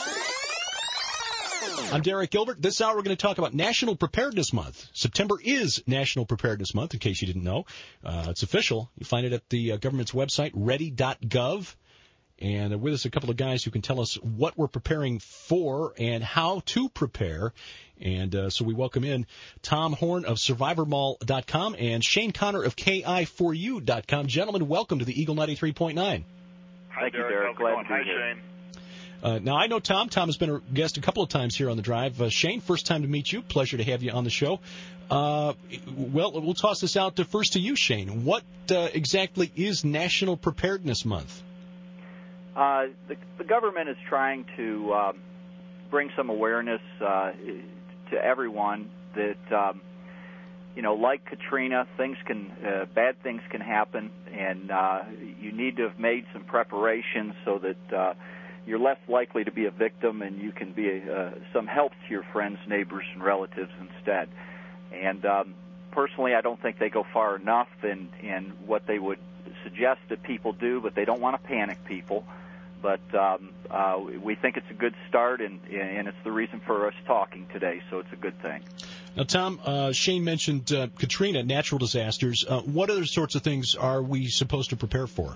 I'm Derek Gilbert. This hour we're going to talk about National Preparedness Month. September is National Preparedness Month, in case you didn't know. It's official. You find it at the government's website, ready.gov. And with us a couple of guys who can tell us what we're preparing for and how to prepare. And so we welcome in Tom Horn of SurvivorMall.com and Shane Connor of KI4U.com. Gentlemen, welcome to the Eagle 93.9. Hi, Derek. Glad to be here. Shane. Now, I know Tom. Tom has been a guest a couple of times here on the drive. Shane, first time to meet you. Pleasure to have you on the show. Well, we'll toss this out first to you, Shane. What exactly is National Preparedness Month? The government is trying to bring some awareness to everyone that, like Katrina, bad things can happen, and you need to have made some preparations so that you're less likely to be a victim, and you can be some help to your friends, neighbors, and relatives instead. And personally, I don't think they go far enough in what they would suggest that people do, but they don't want to panic people. But we think it's a good start, and it's the reason for us talking today, so it's a good thing. Now, Tom, Shane mentioned Katrina, natural disasters. What other sorts of things are we supposed to prepare for?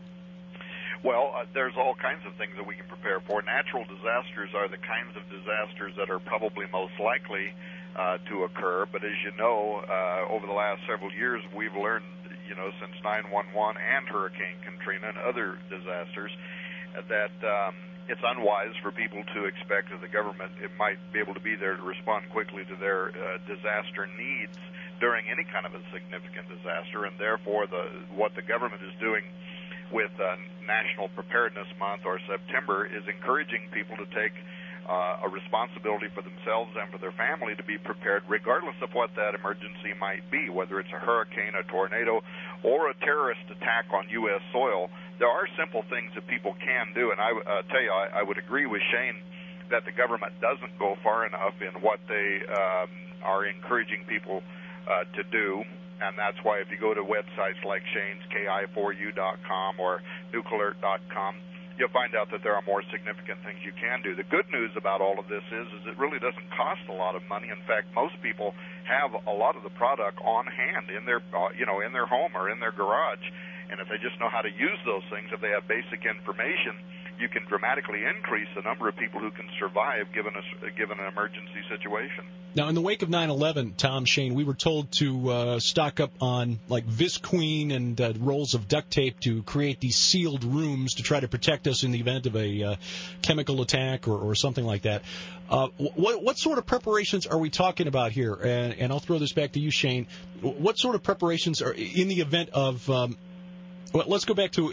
Well, there's all kinds of things that we can prepare for. Natural disasters are the kinds of disasters that are probably most likely to occur. But as you know, over the last several years, we've learned, since 9/11 and Hurricane Katrina and other disasters, that it's unwise for people to expect that the government might be able to be there to respond quickly to their disaster needs during any kind of a significant disaster. And therefore, what the government is doing with National Preparedness Month or September is encouraging people to take a responsibility for themselves and for their family to be prepared regardless of what that emergency might be, whether it's a hurricane, a tornado, or a terrorist attack on U.S. soil. There are simple things that people can do, and I tell you, I would agree with Shane that the government doesn't go far enough in what they are encouraging people to do. And that's why if you go to websites like Shane's, KI4U.com or NucleAlert.com, you'll find out that there are more significant things you can do. The good news about all of this is it really doesn't cost a lot of money. In fact, most people have a lot of the product on hand in their, in their home or in their garage. And if they just know how to use those things, if they have basic information, you can dramatically increase the number of people who can survive given an emergency situation. Now, in the wake of 9/11, Tom, Shane, we were told to stock up on like Visqueen and rolls of duct tape to create these sealed rooms to try to protect us in the event of a chemical attack or something like that. What sort of preparations are we talking about here? And I'll throw this back to you, Shane. What sort of preparations are in the event of well, let's go back to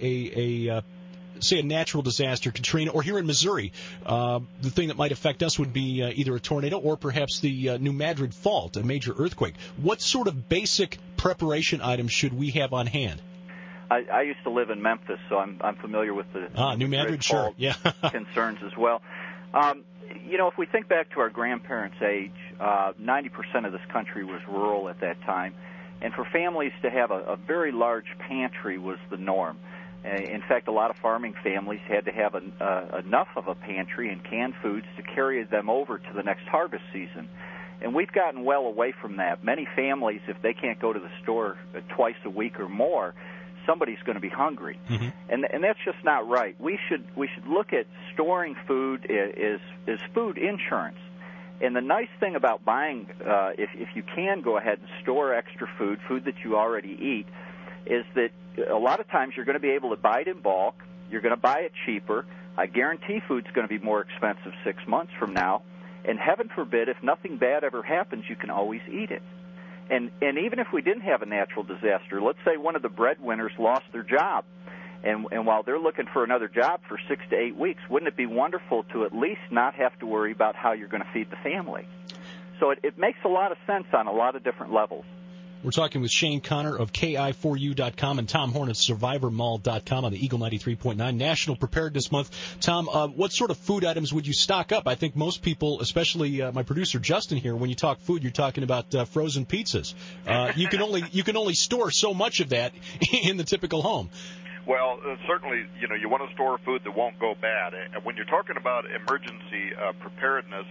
say a natural disaster, Katrina, or here in Missouri, the thing that might affect us would be either a tornado or perhaps the New Madrid Fault, a major earthquake. What sort of basic preparation items should we have on hand? I used to live in Memphis, so I'm familiar with the New Madrid, sure, yeah, concerns as well. If we think back to our grandparents' age, 90% of this country was rural at that time, and for families to have a very large pantry was the norm. In fact, a lot of farming families had to have enough of a pantry and canned foods to carry them over to the next harvest season. And we've gotten well away from that. Many families, if they can't go to the store twice a week or more, somebody's going to be hungry, and that's just not right. We should look at storing food as food insurance. And the nice thing about buying, if you can go ahead and store extra food that you already eat, is that a lot of times you're going to be able to buy it in bulk. You're going to buy it cheaper. I guarantee food's going to be more expensive 6 months from now. And heaven forbid, if nothing bad ever happens, you can always eat it. And even if we didn't have a natural disaster, let's say one of the breadwinners lost their job, and while they're looking for another job for 6 to 8 weeks, wouldn't it be wonderful to at least not have to worry about how you're going to feed the family? So it makes a lot of sense on a lot of different levels. We're talking with Shane Connor of KI4U.com and Tom Horn of SurvivorMall.com on the Eagle 93.9 National Preparedness Month. Tom, what sort of food items would you stock up? I think most people, especially my producer Justin here, when you talk food, you're talking about frozen pizzas. You can only store so much of that in the typical home. Well, certainly, you want to store food that won't go bad. And when you're talking about emergency preparedness,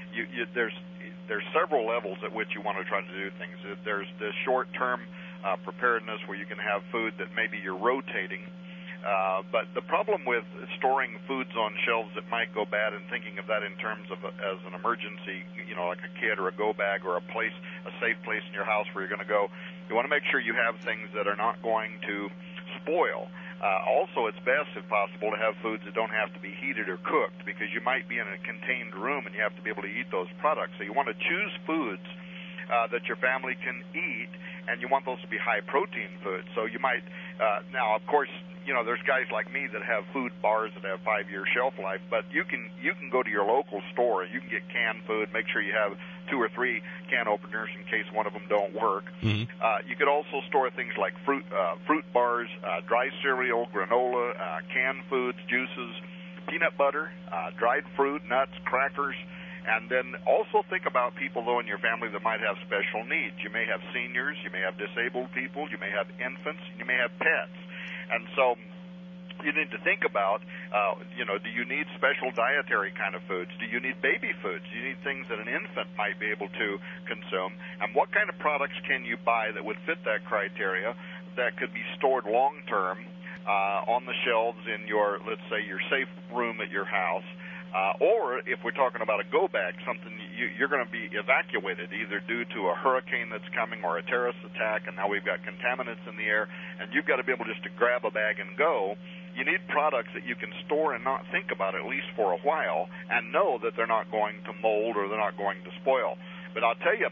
there's several levels at which you want to try to do things. There's the short-term preparedness where you can have food that maybe you're rotating. But the problem with storing foods on shelves that might go bad and thinking of that in terms of as an emergency, like a kit or a go bag or a safe place in your house where you're going to go, you want to make sure you have things that are not going to spoil. Also, it's best, if possible, to have foods that don't have to be heated or cooked, because you might be in a contained room and you have to be able to eat those products. So you want to choose foods that your family can eat, and you want those to be high-protein foods. So you might now, of course, there's guys like me that have food bars that have 5-year shelf life, but you can go to your local store and you can get canned food. Make sure you have 2 or 3 can openers in case one of them don't work. You could also store things like fruit bars, dry cereal, granola, canned foods, juices, peanut butter, dried fruit, nuts, crackers. And then also think about people, though, in your family that might have special needs. You may have seniors, you may have disabled people, you may have infants, you may have pets. And so you need to think about, do you need special dietary kind of foods? Do you need baby foods? Do you need things that an infant might be able to consume? And what kind of products can you buy that would fit that criteria that could be stored long-term on the shelves in your, let's say, your safe room at your house? Or if we're talking about a go bag, something you're going to be evacuated either due to a hurricane that's coming or a terrorist attack, and now we've got contaminants in the air, and you've got to be able just to grab a bag and go. You need products that you can store and not think about at least for a while and know that they're not going to mold or they're not going to spoil. But I'll tell you,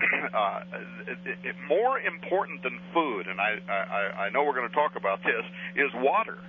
more important than food, and I know we're going to talk about this, is water.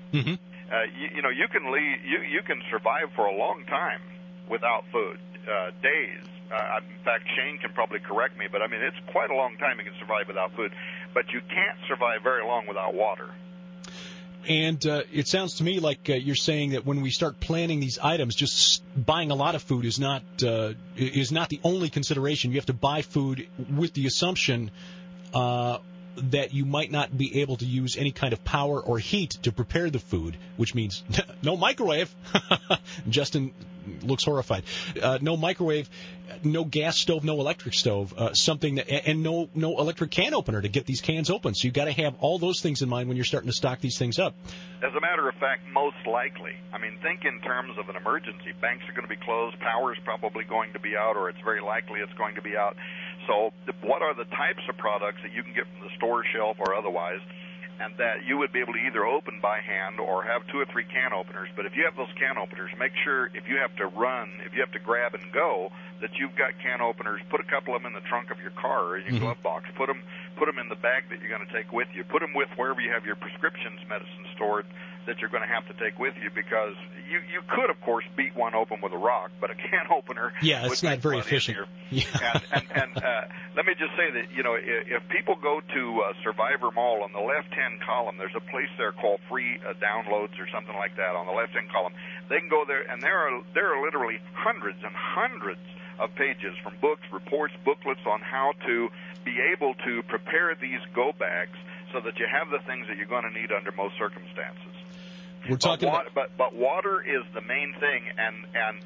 You can survive for a long time without food, days. In fact, Shane can probably correct me, but I mean, it's quite a long time you can survive without food. But you can't survive very long without water. And it sounds to me like you're saying that when we start planning these items, just buying a lot of food is not the only consideration. You have to buy food with the assumption that you might not be able to use any kind of power or heat to prepare the food, which means no microwave. Justin looks horrified. No microwave, no gas stove, no electric stove, and no electric can opener to get these cans open. So you've got to have all those things in mind when you're starting to stock these things up. As a matter of fact, most likely. I mean, think in terms of an emergency. Banks are going to be closed. Power is probably going to be out, or it's very likely it's going to be out. So what are the types of products that you can get from the store shelf or otherwise, and that you would be able to either open by hand or have 2 or 3 can openers? But if you have those can openers, make sure if you have to grab and go, that you've got can openers. Put a couple of them in the trunk of your car or in your glove box. Put them in the bag that you're going to take with you. Put them with wherever you have your prescriptions medicine stored, that you're going to have to take with you, because you could, of course, beat one open with a rock, but a can opener. Yeah, it's not very efficient. Yeah. And let me just say that, if people go to Survivor Mall, on the left-hand column, there's a place there called Free Downloads or something like that on the left-hand column. They can go there, and there are literally hundreds and hundreds of pages from books, reports, booklets on how to be able to prepare these go bags so that you have the things that you're going to need under most circumstances. We're talking but water is the main thing, and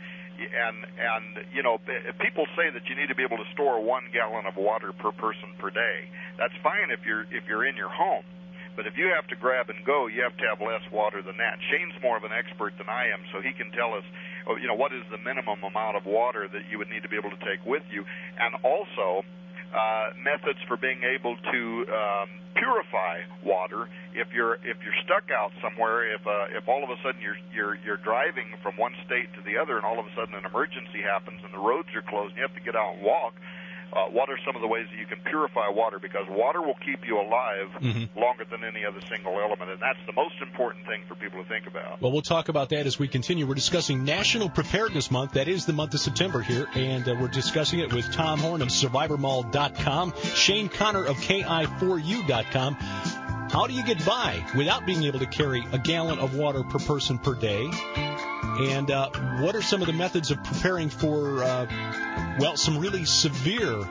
people say that you need to be able to store 1 gallon of water per person per day. That's fine if you're in your home, but if you have to grab and go, you have to have less water than that. Shane's more of an expert than I am, so he can tell us, what is the minimum amount of water that you would need to be able to take with you, and also methods for being able to purify water if you're stuck out somewhere. If all of a sudden you're driving from one state to the other, and all of a sudden an emergency happens and the roads are closed and you have to get out and walk, what are some of the ways that you can purify water? Because water will keep you alive longer than any other single element, and that's the most important thing for people to think about. Well, we'll talk about that as we continue. We're discussing National Preparedness Month. That is the month of September here, and we're discussing it with Tom Horn of SurvivorMall.com, Shane Connor of KI4U.com. How do you get by without being able to carry a gallon of water per person per day? And what are some of the methods of preparing for, some really severe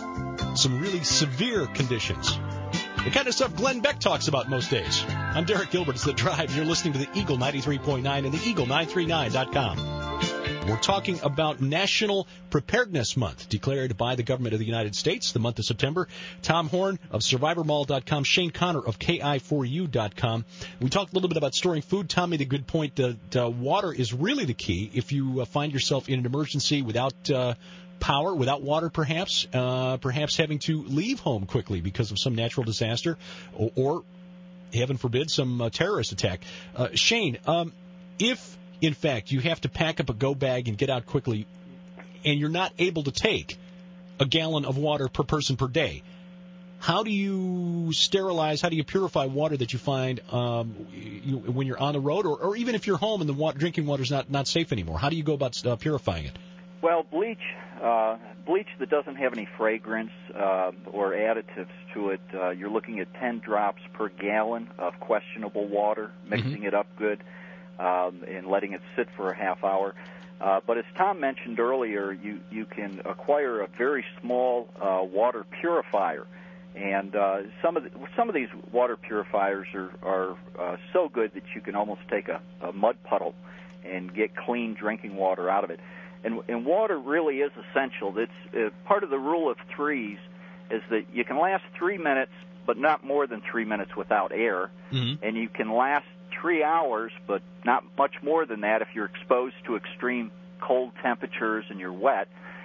conditions? The kind of stuff Glenn Beck talks about most days. I'm Derek Gilbert. It's The Drive. You're listening to the Eagle 93.9 and the Eagle939.com. We're talking about National Preparedness Month, declared by the government of the United States, the month of September. Tom Horn of SurvivorMall.com, Shane Connor of KI4U.com. We talked a little bit about storing food. Tom made a good point that water is really the key. If you find yourself in an emergency without power, without water perhaps having to leave home quickly because of some natural disaster or heaven forbid, some terrorist attack. Shane, if in fact you have to pack up a go bag and get out quickly and you're not able to take a gallon of water per person per day, how do you sterilize, how do you purify water that you find when you're on the road, or even if you're home and the drinking water is not safe anymore? How do you go about purifying it? Well, bleach that doesn't have any fragrance or additives to it, you're looking at 10 drops per gallon of questionable water, mixing it up good and letting it sit for a half hour. But as Tom mentioned earlier, you can acquire a very small water purifier. And some of these water purifiers are so good that you can almost take a mud puddle and get clean drinking water out of it. And water really is essential. It's part of the rule of threes is that you can last 3 minutes, but not more than 3 minutes without air. And you can last 3 hours, but not much more than that if you're exposed to extreme cold temperatures and you're wet.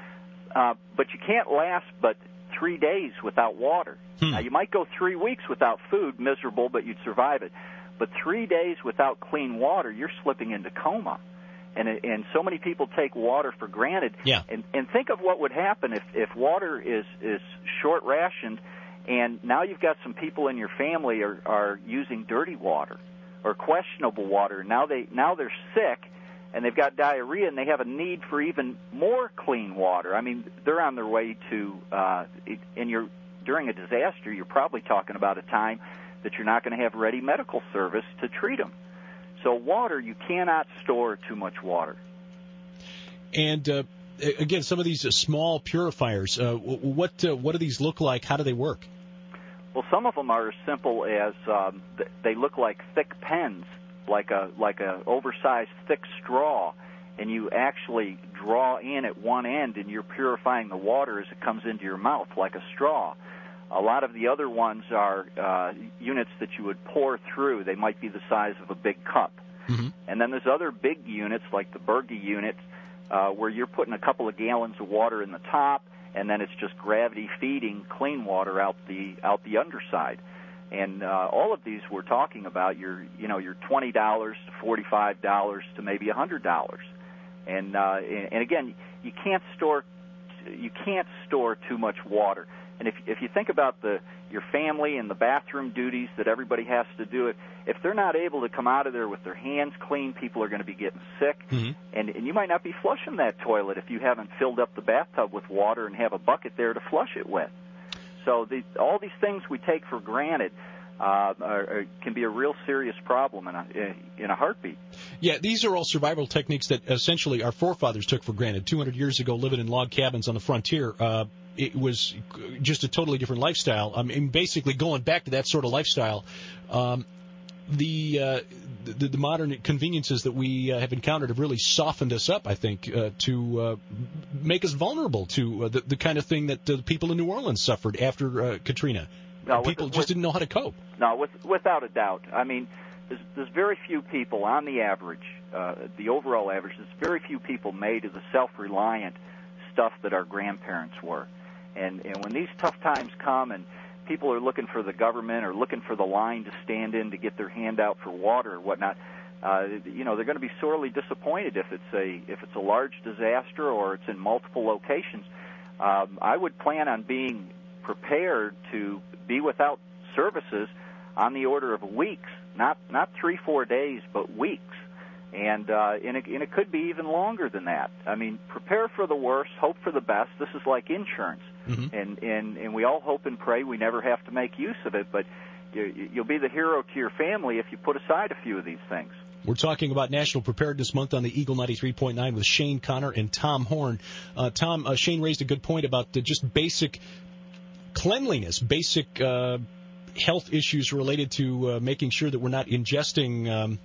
But you can't last but 3 days without water. Now, you might go 3 weeks without food, miserable, but you'd survive it. But 3 days without clean water, you're slipping into coma. And so many people take water for granted. Yeah. And think of what would happen if water is short rationed, and now you've got some people in your family are using dirty water or questionable water. Now they're sick and they've got diarrhea and they have a need for even more clean water. I mean, they're on their way to during a disaster, you're probably talking about a time that you're not going to have ready medical service to treat them. So water, you cannot store too much water. And again, some of these small purifiers, what do these look like? How do they work? Well, some of them are as simple as they look like thick pens, like a oversized thick straw, and you actually draw in at one end, and you're purifying the water as it comes into your mouth like a straw. A lot of the other ones are units that you would pour through. They might be the size of a big cup. And then there's other big units like the Berge unit where you're putting a couple of gallons of water in the top, and then it's just gravity feeding clean water out the underside. And all of these we're talking about, your $20 to $45 to maybe $100. And again, you can't store you can't store too much water. And if you think about your family and the bathroom duties that everybody has to do, if they're not able to come out of there with their hands clean, people are going to be getting sick. Mm-hmm. And you might not be flushing that toilet if you haven't filled up the bathtub with water and have a bucket there to flush it with. So all these things we take for granted can be a real serious problem in a heartbeat. Yeah, these are all survival techniques that essentially our forefathers took for granted. 200 years ago, living in log cabins on the frontier, it was just a totally different lifestyle. I mean, basically going back to that sort of lifestyle, the modern conveniences that we have encountered have really softened us up, I think, to make us vulnerable to the kind of thing that the people in New Orleans suffered after Katrina. People just didn't know how to cope. No, without a doubt. I mean, there's very few people on the average, the overall average, there's very few people made of the self-reliant stuff that our grandparents were. And when these tough times come and people are looking for the government or looking for the line to stand in to get their hand out for water or whatnot, they're going to be sorely disappointed if it's a large disaster or it's in multiple locations. I would plan on being prepared to be without services on the order of weeks, not 3-4 days, but weeks. And it could be even longer than that. I mean, prepare for the worst, hope for the best. This is like insurance. Mm-hmm. And we all hope and pray we never have to make use of it, but you'll be the hero to your family if you put aside a few of these things. We're talking about National Preparedness Month on the Eagle 93.9 with Shane Connor and Tom Horn. Tom, Shane raised a good point about just basic cleanliness, basic health issues related to making sure that we're not ingesting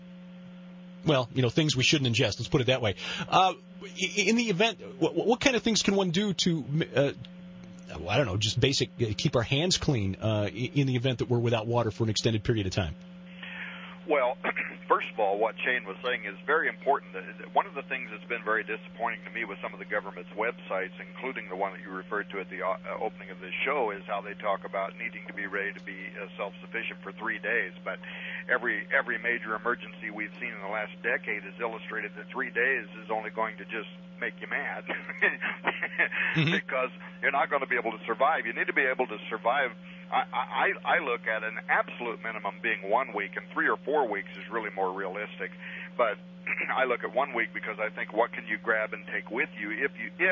things we shouldn't ingest. Let's put it that way. In the event, what kind of things can one do to, just basic, keep our hands clean in the event that we're without water for an extended period of time? Well, first of all, what Shane was saying is very important. One of the things that's been very disappointing to me with some of the government's websites, including the one that you referred to at the opening of this show, is how they talk about needing to be ready to be self-sufficient for 3 days. But every major emergency we've seen in the last decade has illustrated that 3 days is only going to just make you mad because you're not going to be able to survive. You need to be able to survive. I look at an absolute minimum being 1 week, and 3 or 4 weeks is really more realistic. But I look at 1 week because I think, what can you grab and take with you if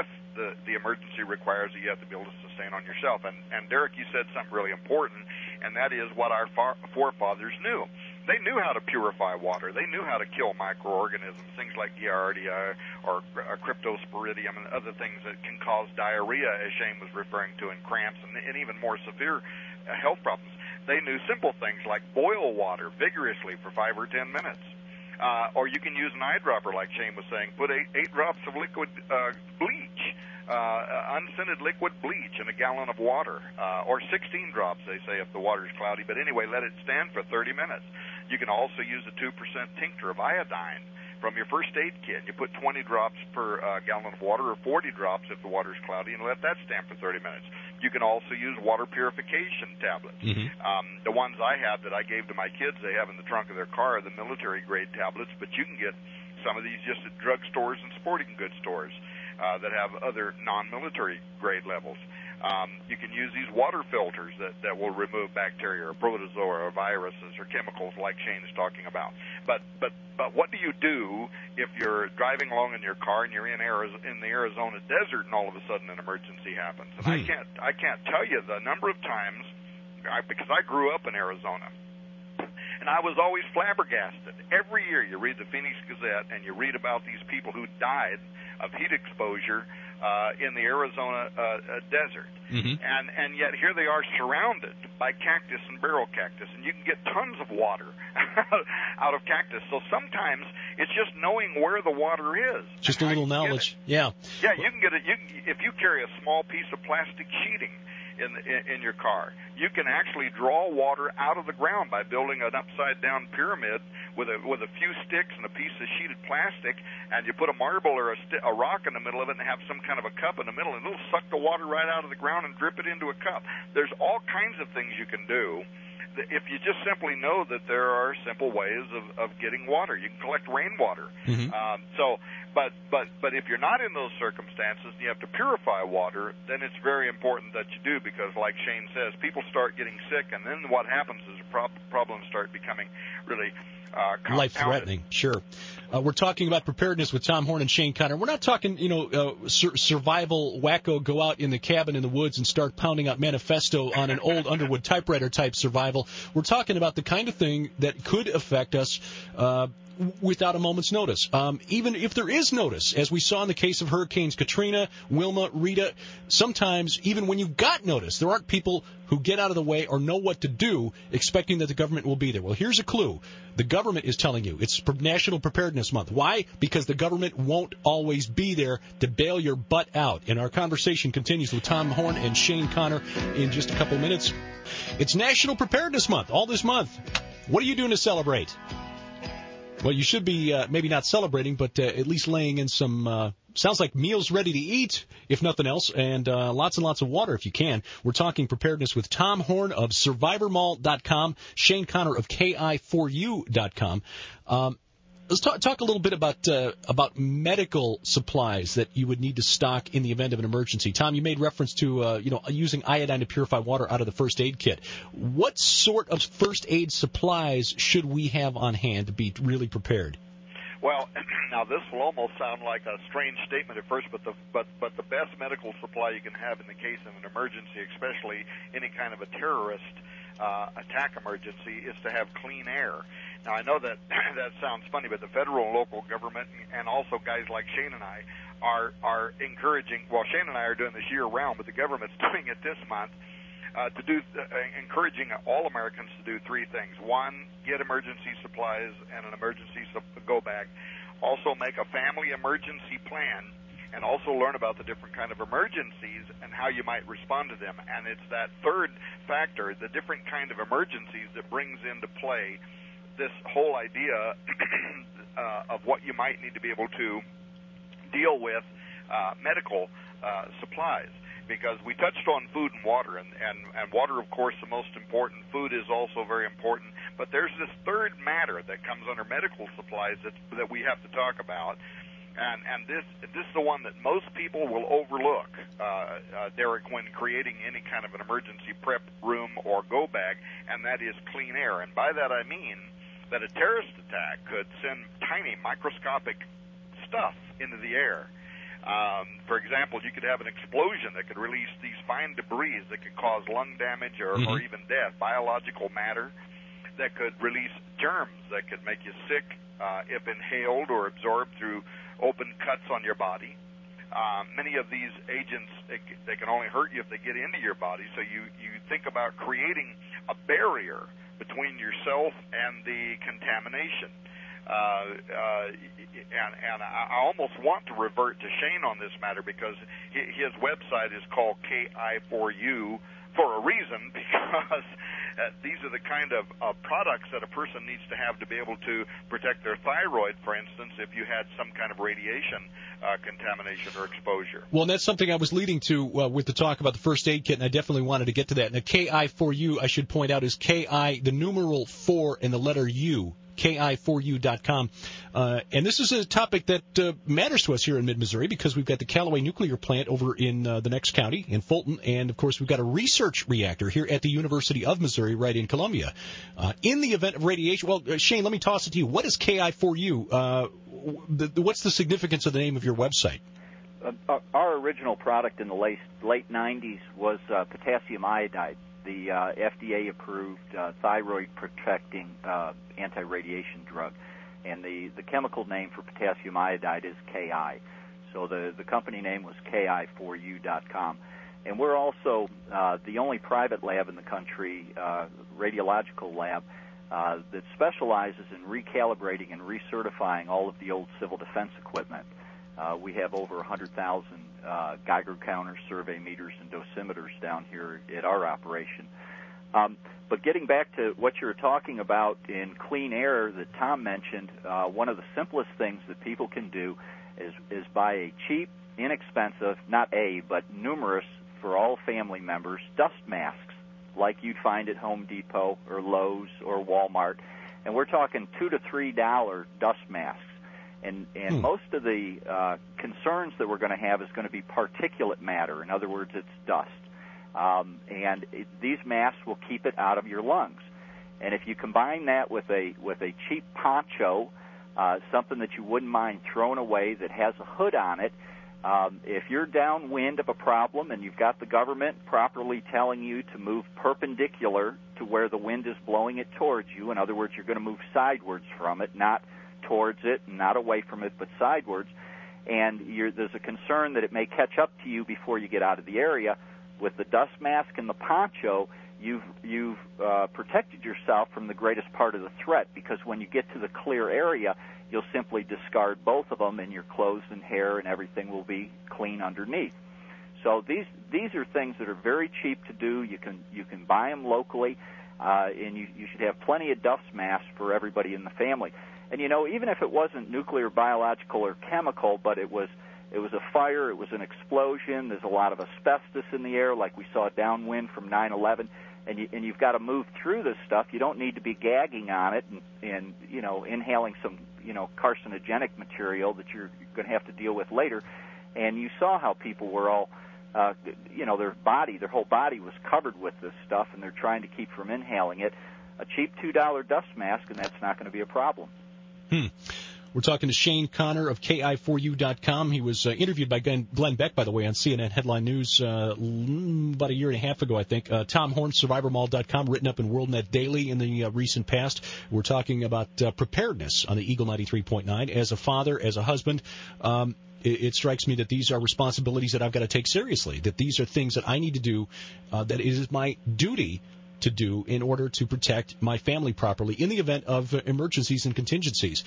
the emergency requires that you have to be able to sustain on yourself? And Derek, you said something really important, and that is what our forefathers knew. They knew how to purify water. They knew how to kill microorganisms, things like Giardia or Cryptosporidium and other things that can cause diarrhea, as Shane was referring to, and cramps and even more severe health problems. They knew simple things like boil water vigorously for 5 or 10 minutes. Or you can use an eyedropper, like Shane was saying. Put 8 drops of liquid bleach, unscented liquid bleach in a gallon of water, or 16 drops, they say, if the water's cloudy. But anyway, let it stand for 30 minutes. You can also use a 2% tincture of iodine from your first aid kit. You put 20 drops per gallon of water, or 40 drops if the water's cloudy, and let that stand for 30 minutes. You can also use water purification tablets. Mm-hmm. The ones I have that I gave to my kids, they have in the trunk of their car, are the military-grade tablets, but you can get some of these just at drugstores and sporting goods stores that have other non-military grade levels. You can use these water filters that will remove bacteria or protozoa or viruses or chemicals like Shane is talking about. But what do you do if you're driving along in your car and you're in the Arizona desert and all of a sudden an emergency happens? And I can't tell you the number of times, because I grew up in Arizona, and I was always flabbergasted. Every year you read the Phoenix Gazette and you read about these people who died of heat exposure in the Arizona desert. Mm-hmm. And yet here they are surrounded by cactus and barrel cactus, and you can get tons of water out of cactus. So sometimes it's just knowing where the water is. Just a little knowledge. Yeah. Yeah, you can get it. If you carry a small piece of plastic sheeting in your car, you can actually draw water out of the ground by building an upside-down pyramid with a few sticks and a piece of sheeted plastic, and you put a marble or a rock in the middle of it and have some kind of a cup in the middle, and it'll suck the water right out of the ground and drip it into a cup. There's all kinds of things you can do if you just simply know that there are simple ways of getting water, you can collect rainwater. Mm-hmm. But if you're not in those circumstances and you have to purify water, then it's very important that you do, because, like Shane says, people start getting sick, and then what happens is problems start becoming really life-threatening. Sure. We're talking about preparedness with Tom Horn and Shane Connor. We're not talking, survival wacko, go out in the cabin in the woods and start pounding out manifesto on an old Underwood typewriter type survival. We're talking about the kind of thing that could affect us without a moment's notice. Even if there is notice, as we saw in the case of Hurricanes Katrina, Wilma, Rita, sometimes even when you got notice, there aren't people who get out of the way or know what to do expecting that the government will be there. Well, here's a clue. The government is telling you it's National Preparedness Month. Why? Because the government won't always be there to bail your butt out. And our conversation continues with Tom Horn and Shane Connor in just a couple minutes. It's National Preparedness Month all this month. What are you doing to celebrate? Well, you should be maybe not celebrating, but at least laying in some, sounds like meals ready to eat, if nothing else, and lots and lots of water if you can. We're talking preparedness with Tom Horn of SurvivorMall.com, Shane Connor of KI4U.com. Let's talk a little bit about medical supplies that you would need to stock in the event of an emergency. Tom, you made reference to using iodine to purify water out of the first aid kit. What sort of first aid supplies should we have on hand to be really prepared? Well, now this will almost sound like a strange statement at first, but the best medical supply you can have in the case of an emergency, especially any kind of a terrorist attack emergency, is to have clean air. Now, I know that that sounds funny, but the federal and local government, and also guys like Shane and I, are encouraging. Well, Shane and I are doing this year-round, but the government's doing it this month. Encouraging all Americans to do three things. One, get emergency supplies and an emergency go bag. Also, make a family emergency plan, and also learn about the different kind of emergencies and how you might respond to them. And it's that third factor, the different kind of emergencies, that brings into play this whole idea of what you might need to be able to deal with medical supplies. Because we touched on food and water, and water, of course, the most important. Food is also very important. But there's this third matter that comes under medical supplies that we have to talk about. And this is the one that most people will overlook, Derek, when creating any kind of an emergency prep room or go bag, and that is clean air. And by that I mean that a terrorist attack could send tiny microscopic stuff into the air. For example, you could have an explosion that could release these fine debris that could cause lung damage or even death, biological matter that could release germs that could make you sick if inhaled or absorbed through open cuts on your body. Many of these agents, they can only hurt you if they get into your body, so you think about creating a barrier between yourself and the contamination. And I almost want to revert to Shane on this matter, because his website is called KI4U for a reason, because these are the kind of products that a person needs to have to be able to protect their thyroid, for instance, if you had some kind of radiation contamination or exposure. Well, and that's something I was leading to with the talk about the first aid kit, and I definitely wanted to get to that. And the KI4U, I should point out, is KI, the numeral 4 and the letter U. KI4U.com. And this is a topic that matters to us here in mid-Missouri, because we've got the Callaway Nuclear Plant over in the next county, in Fulton, and, of course, we've got a research reactor here at the University of Missouri right in Columbia. In the event of radiation, well, Shane, let me toss it to you. What is KI4U? What's the significance of the name of your website? Our original product in the late 90s was potassium iodide, the FDA-approved thyroid-protecting anti-radiation drug. And the chemical name for potassium iodide is KI. So the company name was KI4U.com. And we're also the only private lab in the country, radiological lab, that specializes in recalibrating and recertifying all of the old civil defense equipment. We have over 100,000 Geiger counters, survey meters, and dosimeters down here at our operation. But getting back to what you were talking about in clean air that Tom mentioned, one of the simplest things that people can do is buy a cheap, inexpensive, not a, but numerous for all family members, dust masks. like you'd find at Home Depot or Lowe's or Walmart, and we're talking $2 to $3 dust masks. And most of the concerns that we're going to have is going to be particulate matter. In other words, it's dust. These masks will keep it out of your lungs. And if you combine that with a cheap poncho, something that you wouldn't mind throwing away that has a hood on it, if you're downwind of a problem and you've got the government properly telling you to move perpendicular to where the wind is blowing it towards you, in other words, you're going to move sidewards from it, not towards it, not away from it, but sidewards, and there's a concern that it may catch up to you before you get out of the area. With the dust mask and the poncho, you've protected yourself from the greatest part of the threat, because when you get to the clear area, you'll simply discard both of them, and your clothes and hair and everything will be clean underneath. So these are things that are very cheap to do. You can buy them locally, and you should have plenty of dust masks for everybody in the family. And even if it wasn't nuclear, biological, or chemical, but it was a fire, it was an explosion, there's a lot of asbestos in the air, like we saw downwind from 9/11, and you've got to move through this stuff. You don't need to be gagging on it and inhaling some carcinogenic material that you're going to have to deal with later. And you saw how people were all their whole body was covered with this stuff, and they're trying to keep from inhaling it. A cheap $2 dust mask, and that's not going to be a problem. We're talking to Shane Connor of KI4U.com. He was interviewed by Glenn Beck, by the way, on CNN Headline News about a year and a half ago, I think. Tom Horn, SurvivorMall.com, written up in WorldNet Daily in the recent past. We're talking about preparedness on the Eagle 93.9. As a father, as a husband, it strikes me that these are responsibilities that I've got to take seriously, that these are things that I need to do, that it is my duty to do in order to protect my family properly in the event of emergencies and contingencies.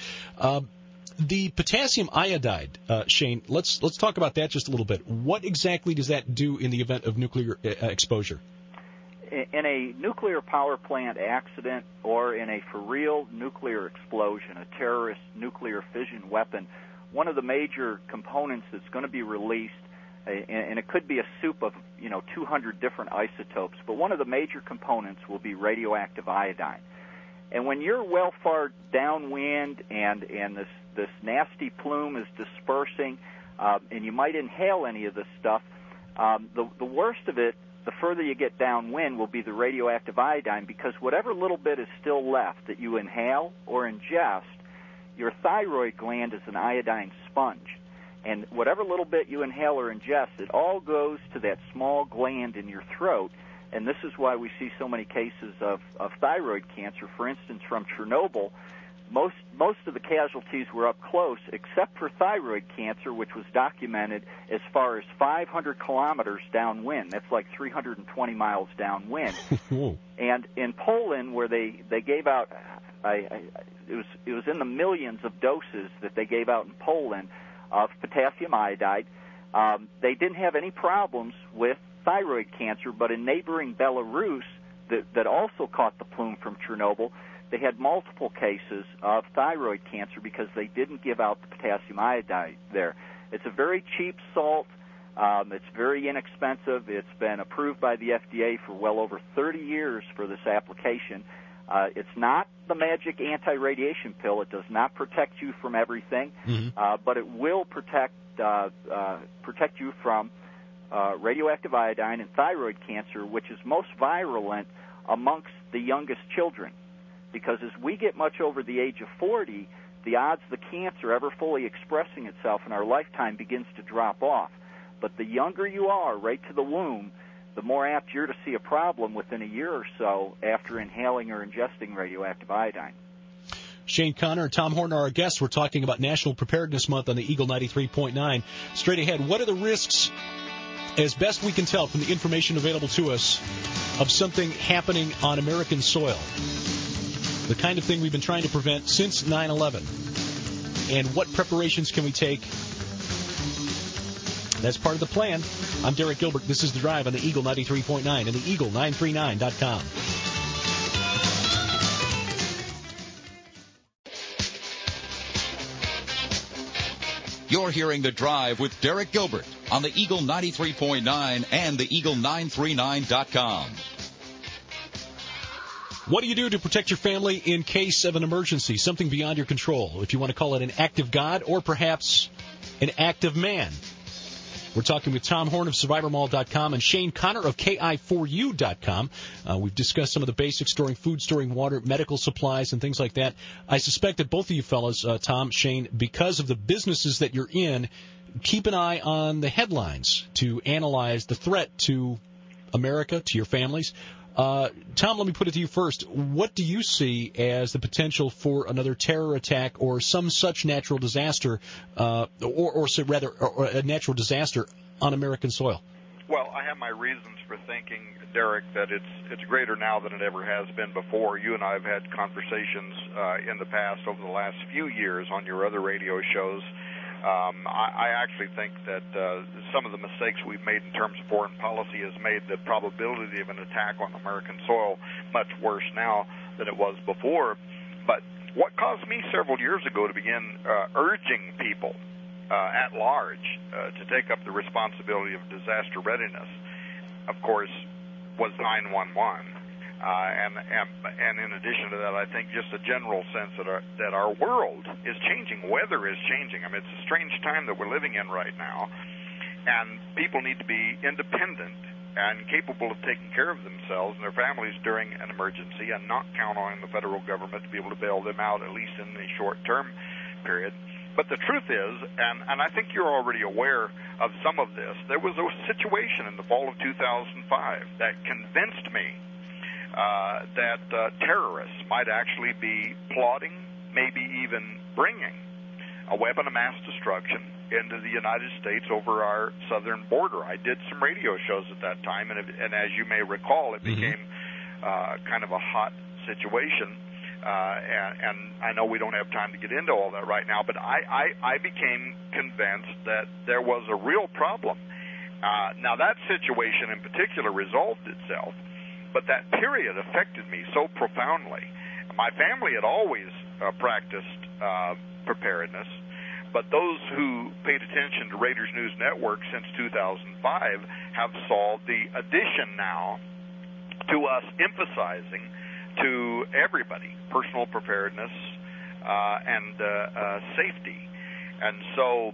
The potassium iodide, Shane, let's talk about that just a little bit. What exactly does that do in the event of nuclear exposure? In a nuclear power plant accident or in a for real nuclear explosion, a terrorist nuclear fission weapon, one of the major components that's going to be released, and it could be a soup of 200 different isotopes, but one of the major components will be radioactive iodine. And when you're well far downwind and this nasty plume is dispersing, and you might inhale any of this stuff, the worst of it, the further you get downwind, will be the radioactive iodine, because whatever little bit is still left that you inhale or ingest, your thyroid gland is an iodine sponge. And whatever little bit you inhale or ingest, it all goes to that small gland in your throat. And this is why we see so many cases of thyroid cancer. For instance, from Chernobyl, most of the casualties were up close, except for thyroid cancer, which was documented as far as 500 kilometers downwind. That's like 320 miles downwind. And in Poland, where they gave out, it was in the millions of doses that they gave out in Poland of potassium iodide. They didn't have any problems with thyroid cancer, but in neighboring Belarus that also caught the plume from Chernobyl, they had multiple cases of thyroid cancer because they didn't give out the potassium iodide there. It's a very cheap salt. It's very inexpensive. It's been approved by the FDA for well over 30 years for this application. It's not the magic anti-radiation pill. It does not protect you from everything, but it will protect you from radioactive iodine and thyroid cancer, which is most virulent amongst the youngest children. Because as we get much over the age of 40, the odds of the cancer ever fully expressing itself in our lifetime begins to drop off. But the younger you are, right to the womb, the more apt you're to see a problem within a year or so after inhaling or ingesting radioactive iodine. Shane Connor and Tom Horn are our guests. We're talking about National Preparedness Month on the Eagle 93.9. Straight ahead, what are the risks, as best we can tell from the information available to us, of something happening on American soil? The kind of thing we've been trying to prevent since 9/11. And what preparations can we take? That's part of the plan. I'm Derek Gilbert. This is The Drive on the Eagle 93.9 and the Eagle939.com. You're hearing The Drive with Derek Gilbert on the Eagle 93.9 and the Eagle939.com. What do you do to protect your family in case of an emergency, something beyond your control? If you want to call it an act of God or perhaps an act of man. We're talking with Tom Horn of SurvivorMall.com and Shane Connor of KI4U.com. We've discussed some of the basics, storing food, storing water, medical supplies, and things like that. I suspect that both of you fellas, Tom, Shane, because of the businesses that you're in, keep an eye on the headlines to analyze the threat to America, to your families. Tom, let me put it to you first. What do you see as the potential for another terror attack or some such natural disaster, or a natural disaster on American soil? Well, I have my reasons for thinking, Derek, that it's greater now than it ever has been before. You and I have had conversations in the past over the last few years on your other radio shows. I actually think that some of the mistakes we've made in terms of foreign policy has made the probability of an attack on American soil much worse now than it was before. But what caused me several years ago to begin urging people at large to take up the responsibility of disaster readiness, of course, was 911. And in addition to that, I think just a general sense that our world is changing. Weather is changing. I mean, it's a strange time that we're living in right now, and people need to be independent and capable of taking care of themselves and their families during an emergency and not count on the federal government to be able to bail them out, at least in the short-term period. But the truth is, and I think you're already aware of some of this, there was a situation in the fall of 2005 that convinced me that terrorists might actually be plotting, maybe even bringing a weapon of mass destruction into the United States over our southern border. I did some radio shows at that time, and as you may recall, it became kind of a hot situation. And I know we don't have time to get into all that right now, but I became convinced that there was a real problem. Now, that situation in particular resolved itself, but that period affected me so profoundly. My family had always practiced preparedness, but those who paid attention to Raiders News Network since 2005 have saw the addition now to us emphasizing to everybody personal preparedness and safety. And so,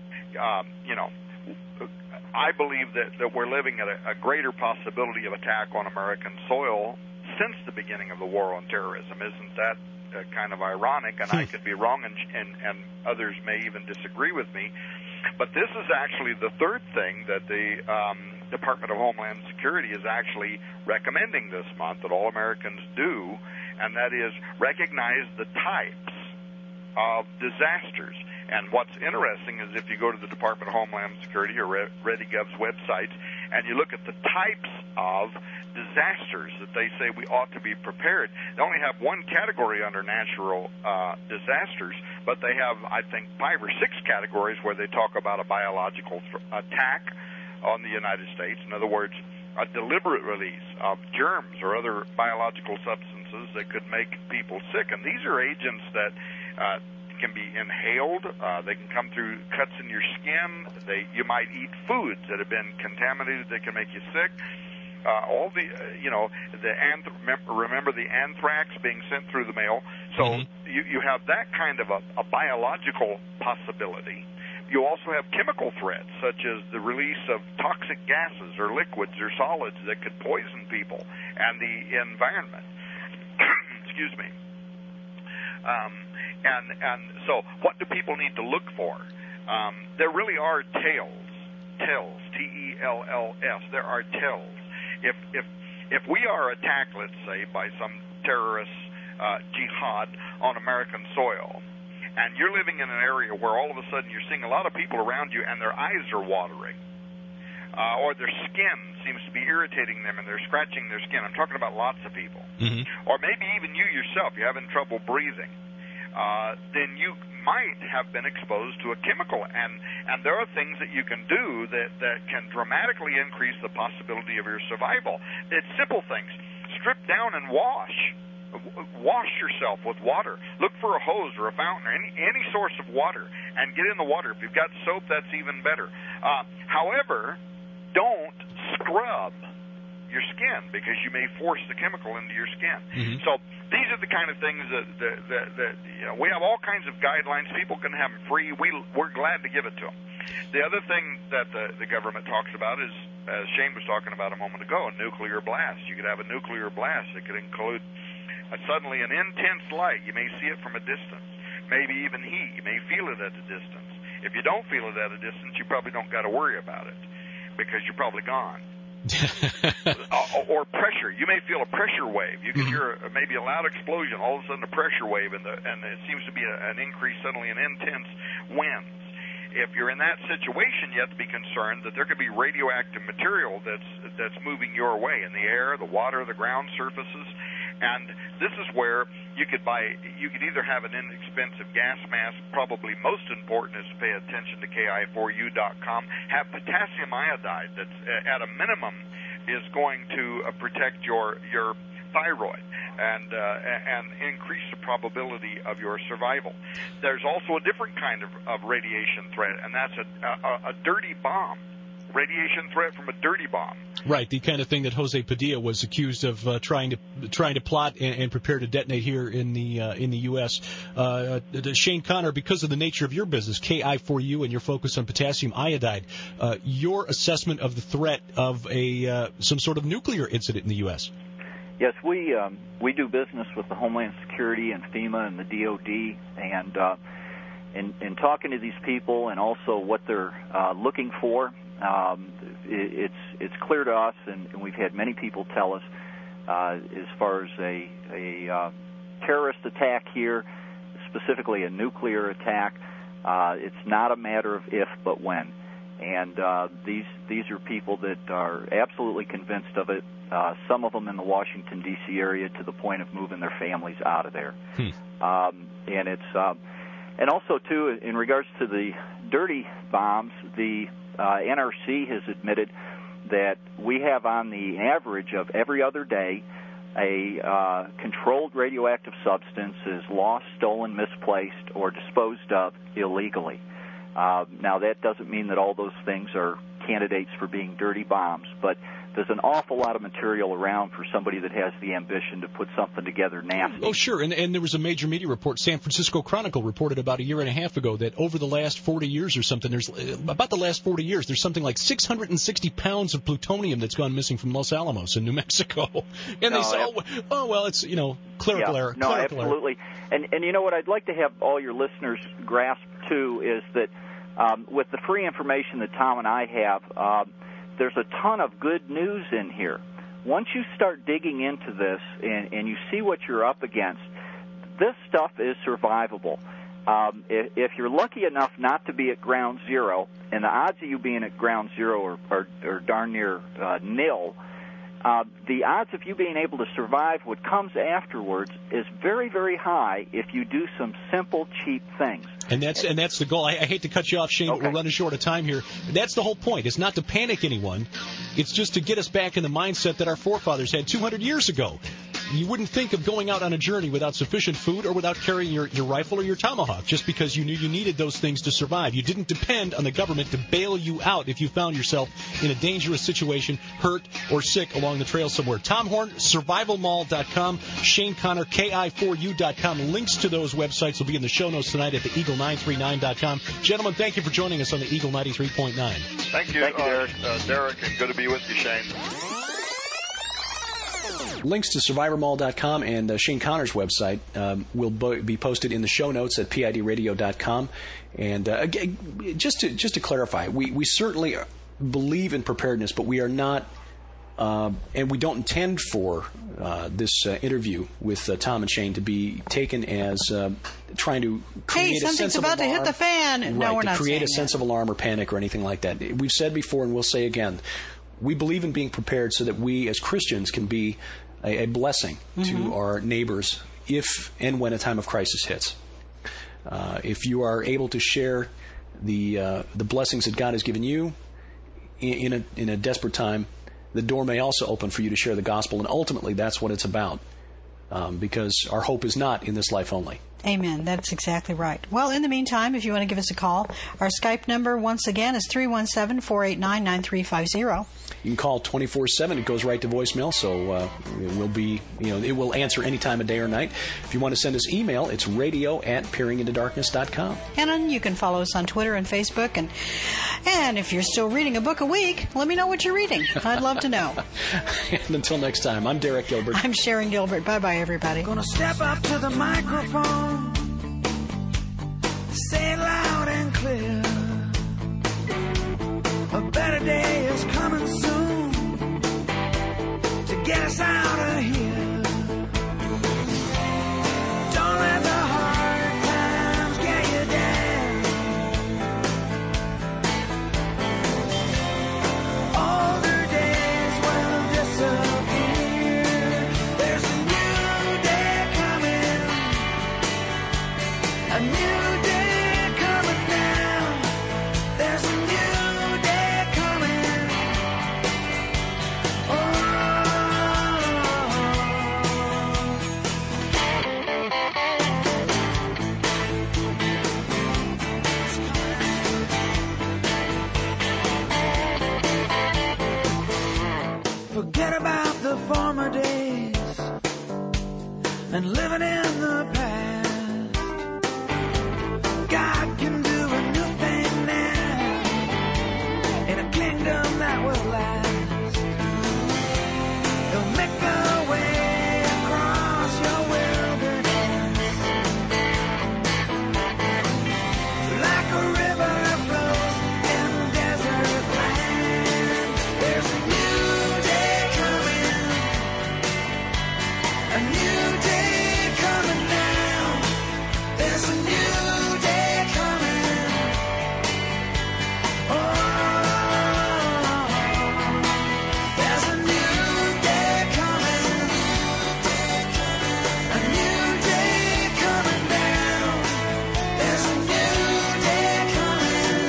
I believe that we're living at a greater possibility of attack on American soil since the beginning of the war on terrorism. Isn't that kind of ironic? And I could be wrong, and others may even disagree with me. But this is actually the third thing that the Department of Homeland Security is actually recommending this month that all Americans do, and that is recognize the types of disasters. And what's interesting is if you go to the Department of Homeland Security or ReadyGov's website and you look at the types of disasters that they say we ought to be prepared, they only have one category under natural disasters, but they have, I think, 5 or 6 categories where they talk about a biological attack on the United States. In other words, a deliberate release of germs or other biological substances that could make people sick. And these are agents that can be inhaled. They can come through cuts in your skin. You might eat foods that have been contaminated that can make you sick. All the, remember the anthrax being sent through the mail. So you have that kind of a biological possibility. You also have chemical threats, such as the release of toxic gases or liquids or solids that could poison people and the environment. Excuse me. And so what do people need to look for? There really are tells, T-E-L-L-S. There are tells. If we are attacked, let's say, by some terrorist jihad on American soil, and you're living in an area where all of a sudden you're seeing a lot of people around you and their eyes are watering, or their skin seems to be irritating them and they're scratching their skin. I'm talking about lots of people. Or maybe even you yourself, you're having trouble breathing. Then you might have been exposed to a chemical. And there are things that you can do that can dramatically increase the possibility of your survival. It's simple things. Strip down and wash. Wash yourself with water. Look for a hose or a fountain or any source of water and get in the water. If you've got soap, that's even better. However, don't scrub your skin because you may force the chemical into your skin. Mm-hmm. So these are the kind of things that we have all kinds of guidelines. People can have them free. We're glad to give it to them. The other thing that the government talks about is, as Shane was talking about a moment ago, a nuclear blast. You could have a nuclear blast that could include suddenly an intense light. You may see it from a distance, maybe even heat. You may feel it at a distance. If you don't feel it at a distance, you probably don't got to worry about it because you're probably gone. Or pressure. You may feel a pressure wave. You can hear maybe a loud explosion, all of a sudden a pressure wave, and it seems to be an increase suddenly in intense winds. If you're in that situation, you have to be concerned that there could be radioactive material that's moving your way in the air, the water, the ground surfaces. And this is where you could either have an inexpensive gas mask. Probably most important is to pay attention to ki4u.com. Have potassium iodide that's at a minimum is going to protect your thyroid and increase the probability of your survival. There's also a different kind of radiation threat, and that's a dirty bomb. Radiation threat from a dirty bomb. Right, the kind of thing that Jose Padilla was accused of trying to plot and prepare to detonate here in the U.S. Shane Connor, because of the nature of your business, KI4U, and your focus on potassium iodide, your assessment of the threat of some sort of nuclear incident in the U.S. Yes, we do business with the Homeland Security and FEMA and the DOD, and in talking to these people and also what they're looking for. It's clear to us, and we've had many people tell us, as far as a terrorist attack here, specifically a nuclear attack, it's not a matter of if but when. And these are people that are absolutely convinced of it. Some of them in the Washington D.C. area to the point of moving their families out of there. And it's and also too, in regards to the dirty bombs, the NRC has admitted that we have on the average of every other day a controlled radioactive substance is lost, stolen, misplaced, or disposed of illegally. Now, that doesn't mean that all those things are candidates for being dirty bombs, but there's an awful lot of material around for somebody that has the ambition to put something together nasty. Oh, sure, and there was a major media report. San Francisco Chronicle reported about a year and a half ago that over the last 40 years or something, there's something like 660 pounds of plutonium that's gone missing from Los Alamos in New Mexico. And they say, it's, clerical error. No, absolutely. And you know what I'd like to have all your listeners grasp, too, is that with the free information that Tom and I have, there's a ton of good news in here. Once you start digging into this and you see what you're up against, this stuff is survivable. If you're lucky enough not to be at ground zero, and the odds of you being at ground zero are darn near nil, the odds of you being able to survive what comes afterwards is very, very high if you do some simple, cheap things. And that's the goal. I hate to cut you off, Shane, but we're running short of time here. That's the whole point. It's not to panic anyone. It's just to get us back in the mindset that our forefathers had 200 years ago. You wouldn't think of going out on a journey without sufficient food or without carrying your rifle or your tomahawk, just because you knew you needed those things to survive. You didn't depend on the government to bail you out if you found yourself in a dangerous situation, hurt or sick along the trail somewhere. Tom Horn, survivalmall.com. Shane Connor, KI4U.com. Links to those websites will be in the show notes tonight at theeagle939.com. Gentlemen, thank you for joining us on the Eagle 93.9. Thank you, Derek. Derek, and good to be with you, Shane. Links to survivormall.com and Shane Connor's website will be posted in the show notes at pidradio.com. And again, just to clarify, we certainly believe in preparedness, but we are not, and we don't intend for this interview with Tom and Shane to be taken as trying to create a sense of alarm. Something's about to hit the fan. Right, no, we're not to create saying a sense of alarm or panic or anything like that. We've said before, and we'll say again, we believe in being prepared so that we as Christians can be a blessing to our neighbors if and when a time of crisis hits. If you are able to share the blessings that God has given you in a desperate time, the door may also open for you to share the gospel, and ultimately that's what it's about. because our hope is not in this life only. Amen. That's exactly right. Well, in the meantime, if you want to give us a call, our Skype number, once again, is 317-489-9350. You can call 24/7. It goes right to voicemail, so it will be, it will answer any time of day or night. If you want to send us email, it's radio@peeringintodarkness.com. And you can follow us on Twitter and Facebook. And if you're still reading a book a week, let me know what you're reading. I'd love to know. And until next time, I'm Derek Gilbert. I'm Sharon Gilbert. Bye-bye, everybody. Gonna step up to the microphone, say it loud and clear. A better day is coming soon to get us out of here. Don't let the hard times get you down. Older days will disappear. There's a new day coming, a new day coming now. There's a new forget about the former days and living in the past. God can do a new thing now in a kingdom that will last. He'll make a way across your wilderness like a river flows in desert land. There's a new a new day coming now. There's a new day coming. Oh, there's a new day coming. A new day coming down. There's a new day coming.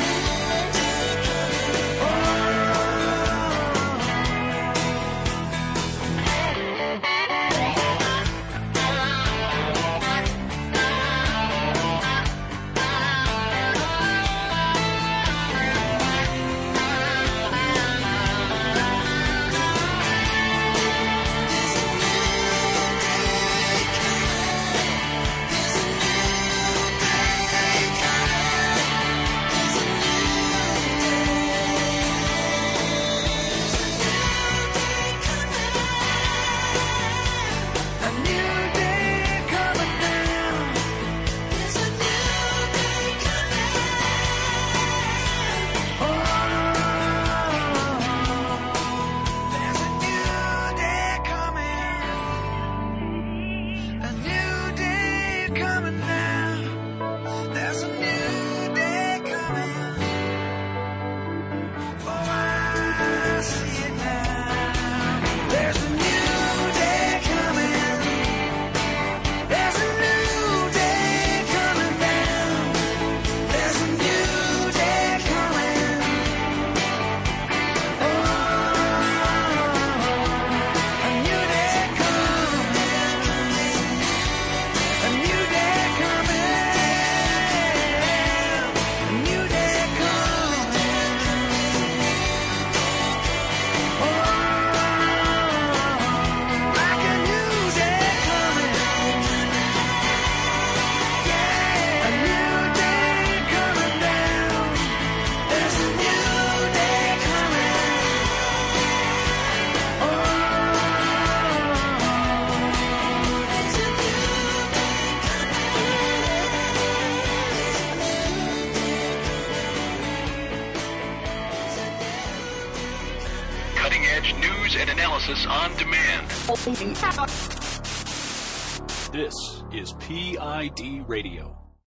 Coming now, there's a new day coming. Oh, I see it now. There's a new day coming. There's a new day coming down. There's a new day coming. Oh, a new day coming. A new day coming, a new day coming, oh, like a new day coming, yeah, a new day coming down, there's a new day coming, oh, there's a new Cutting-edge news and analysis on demand. This is PID Radio.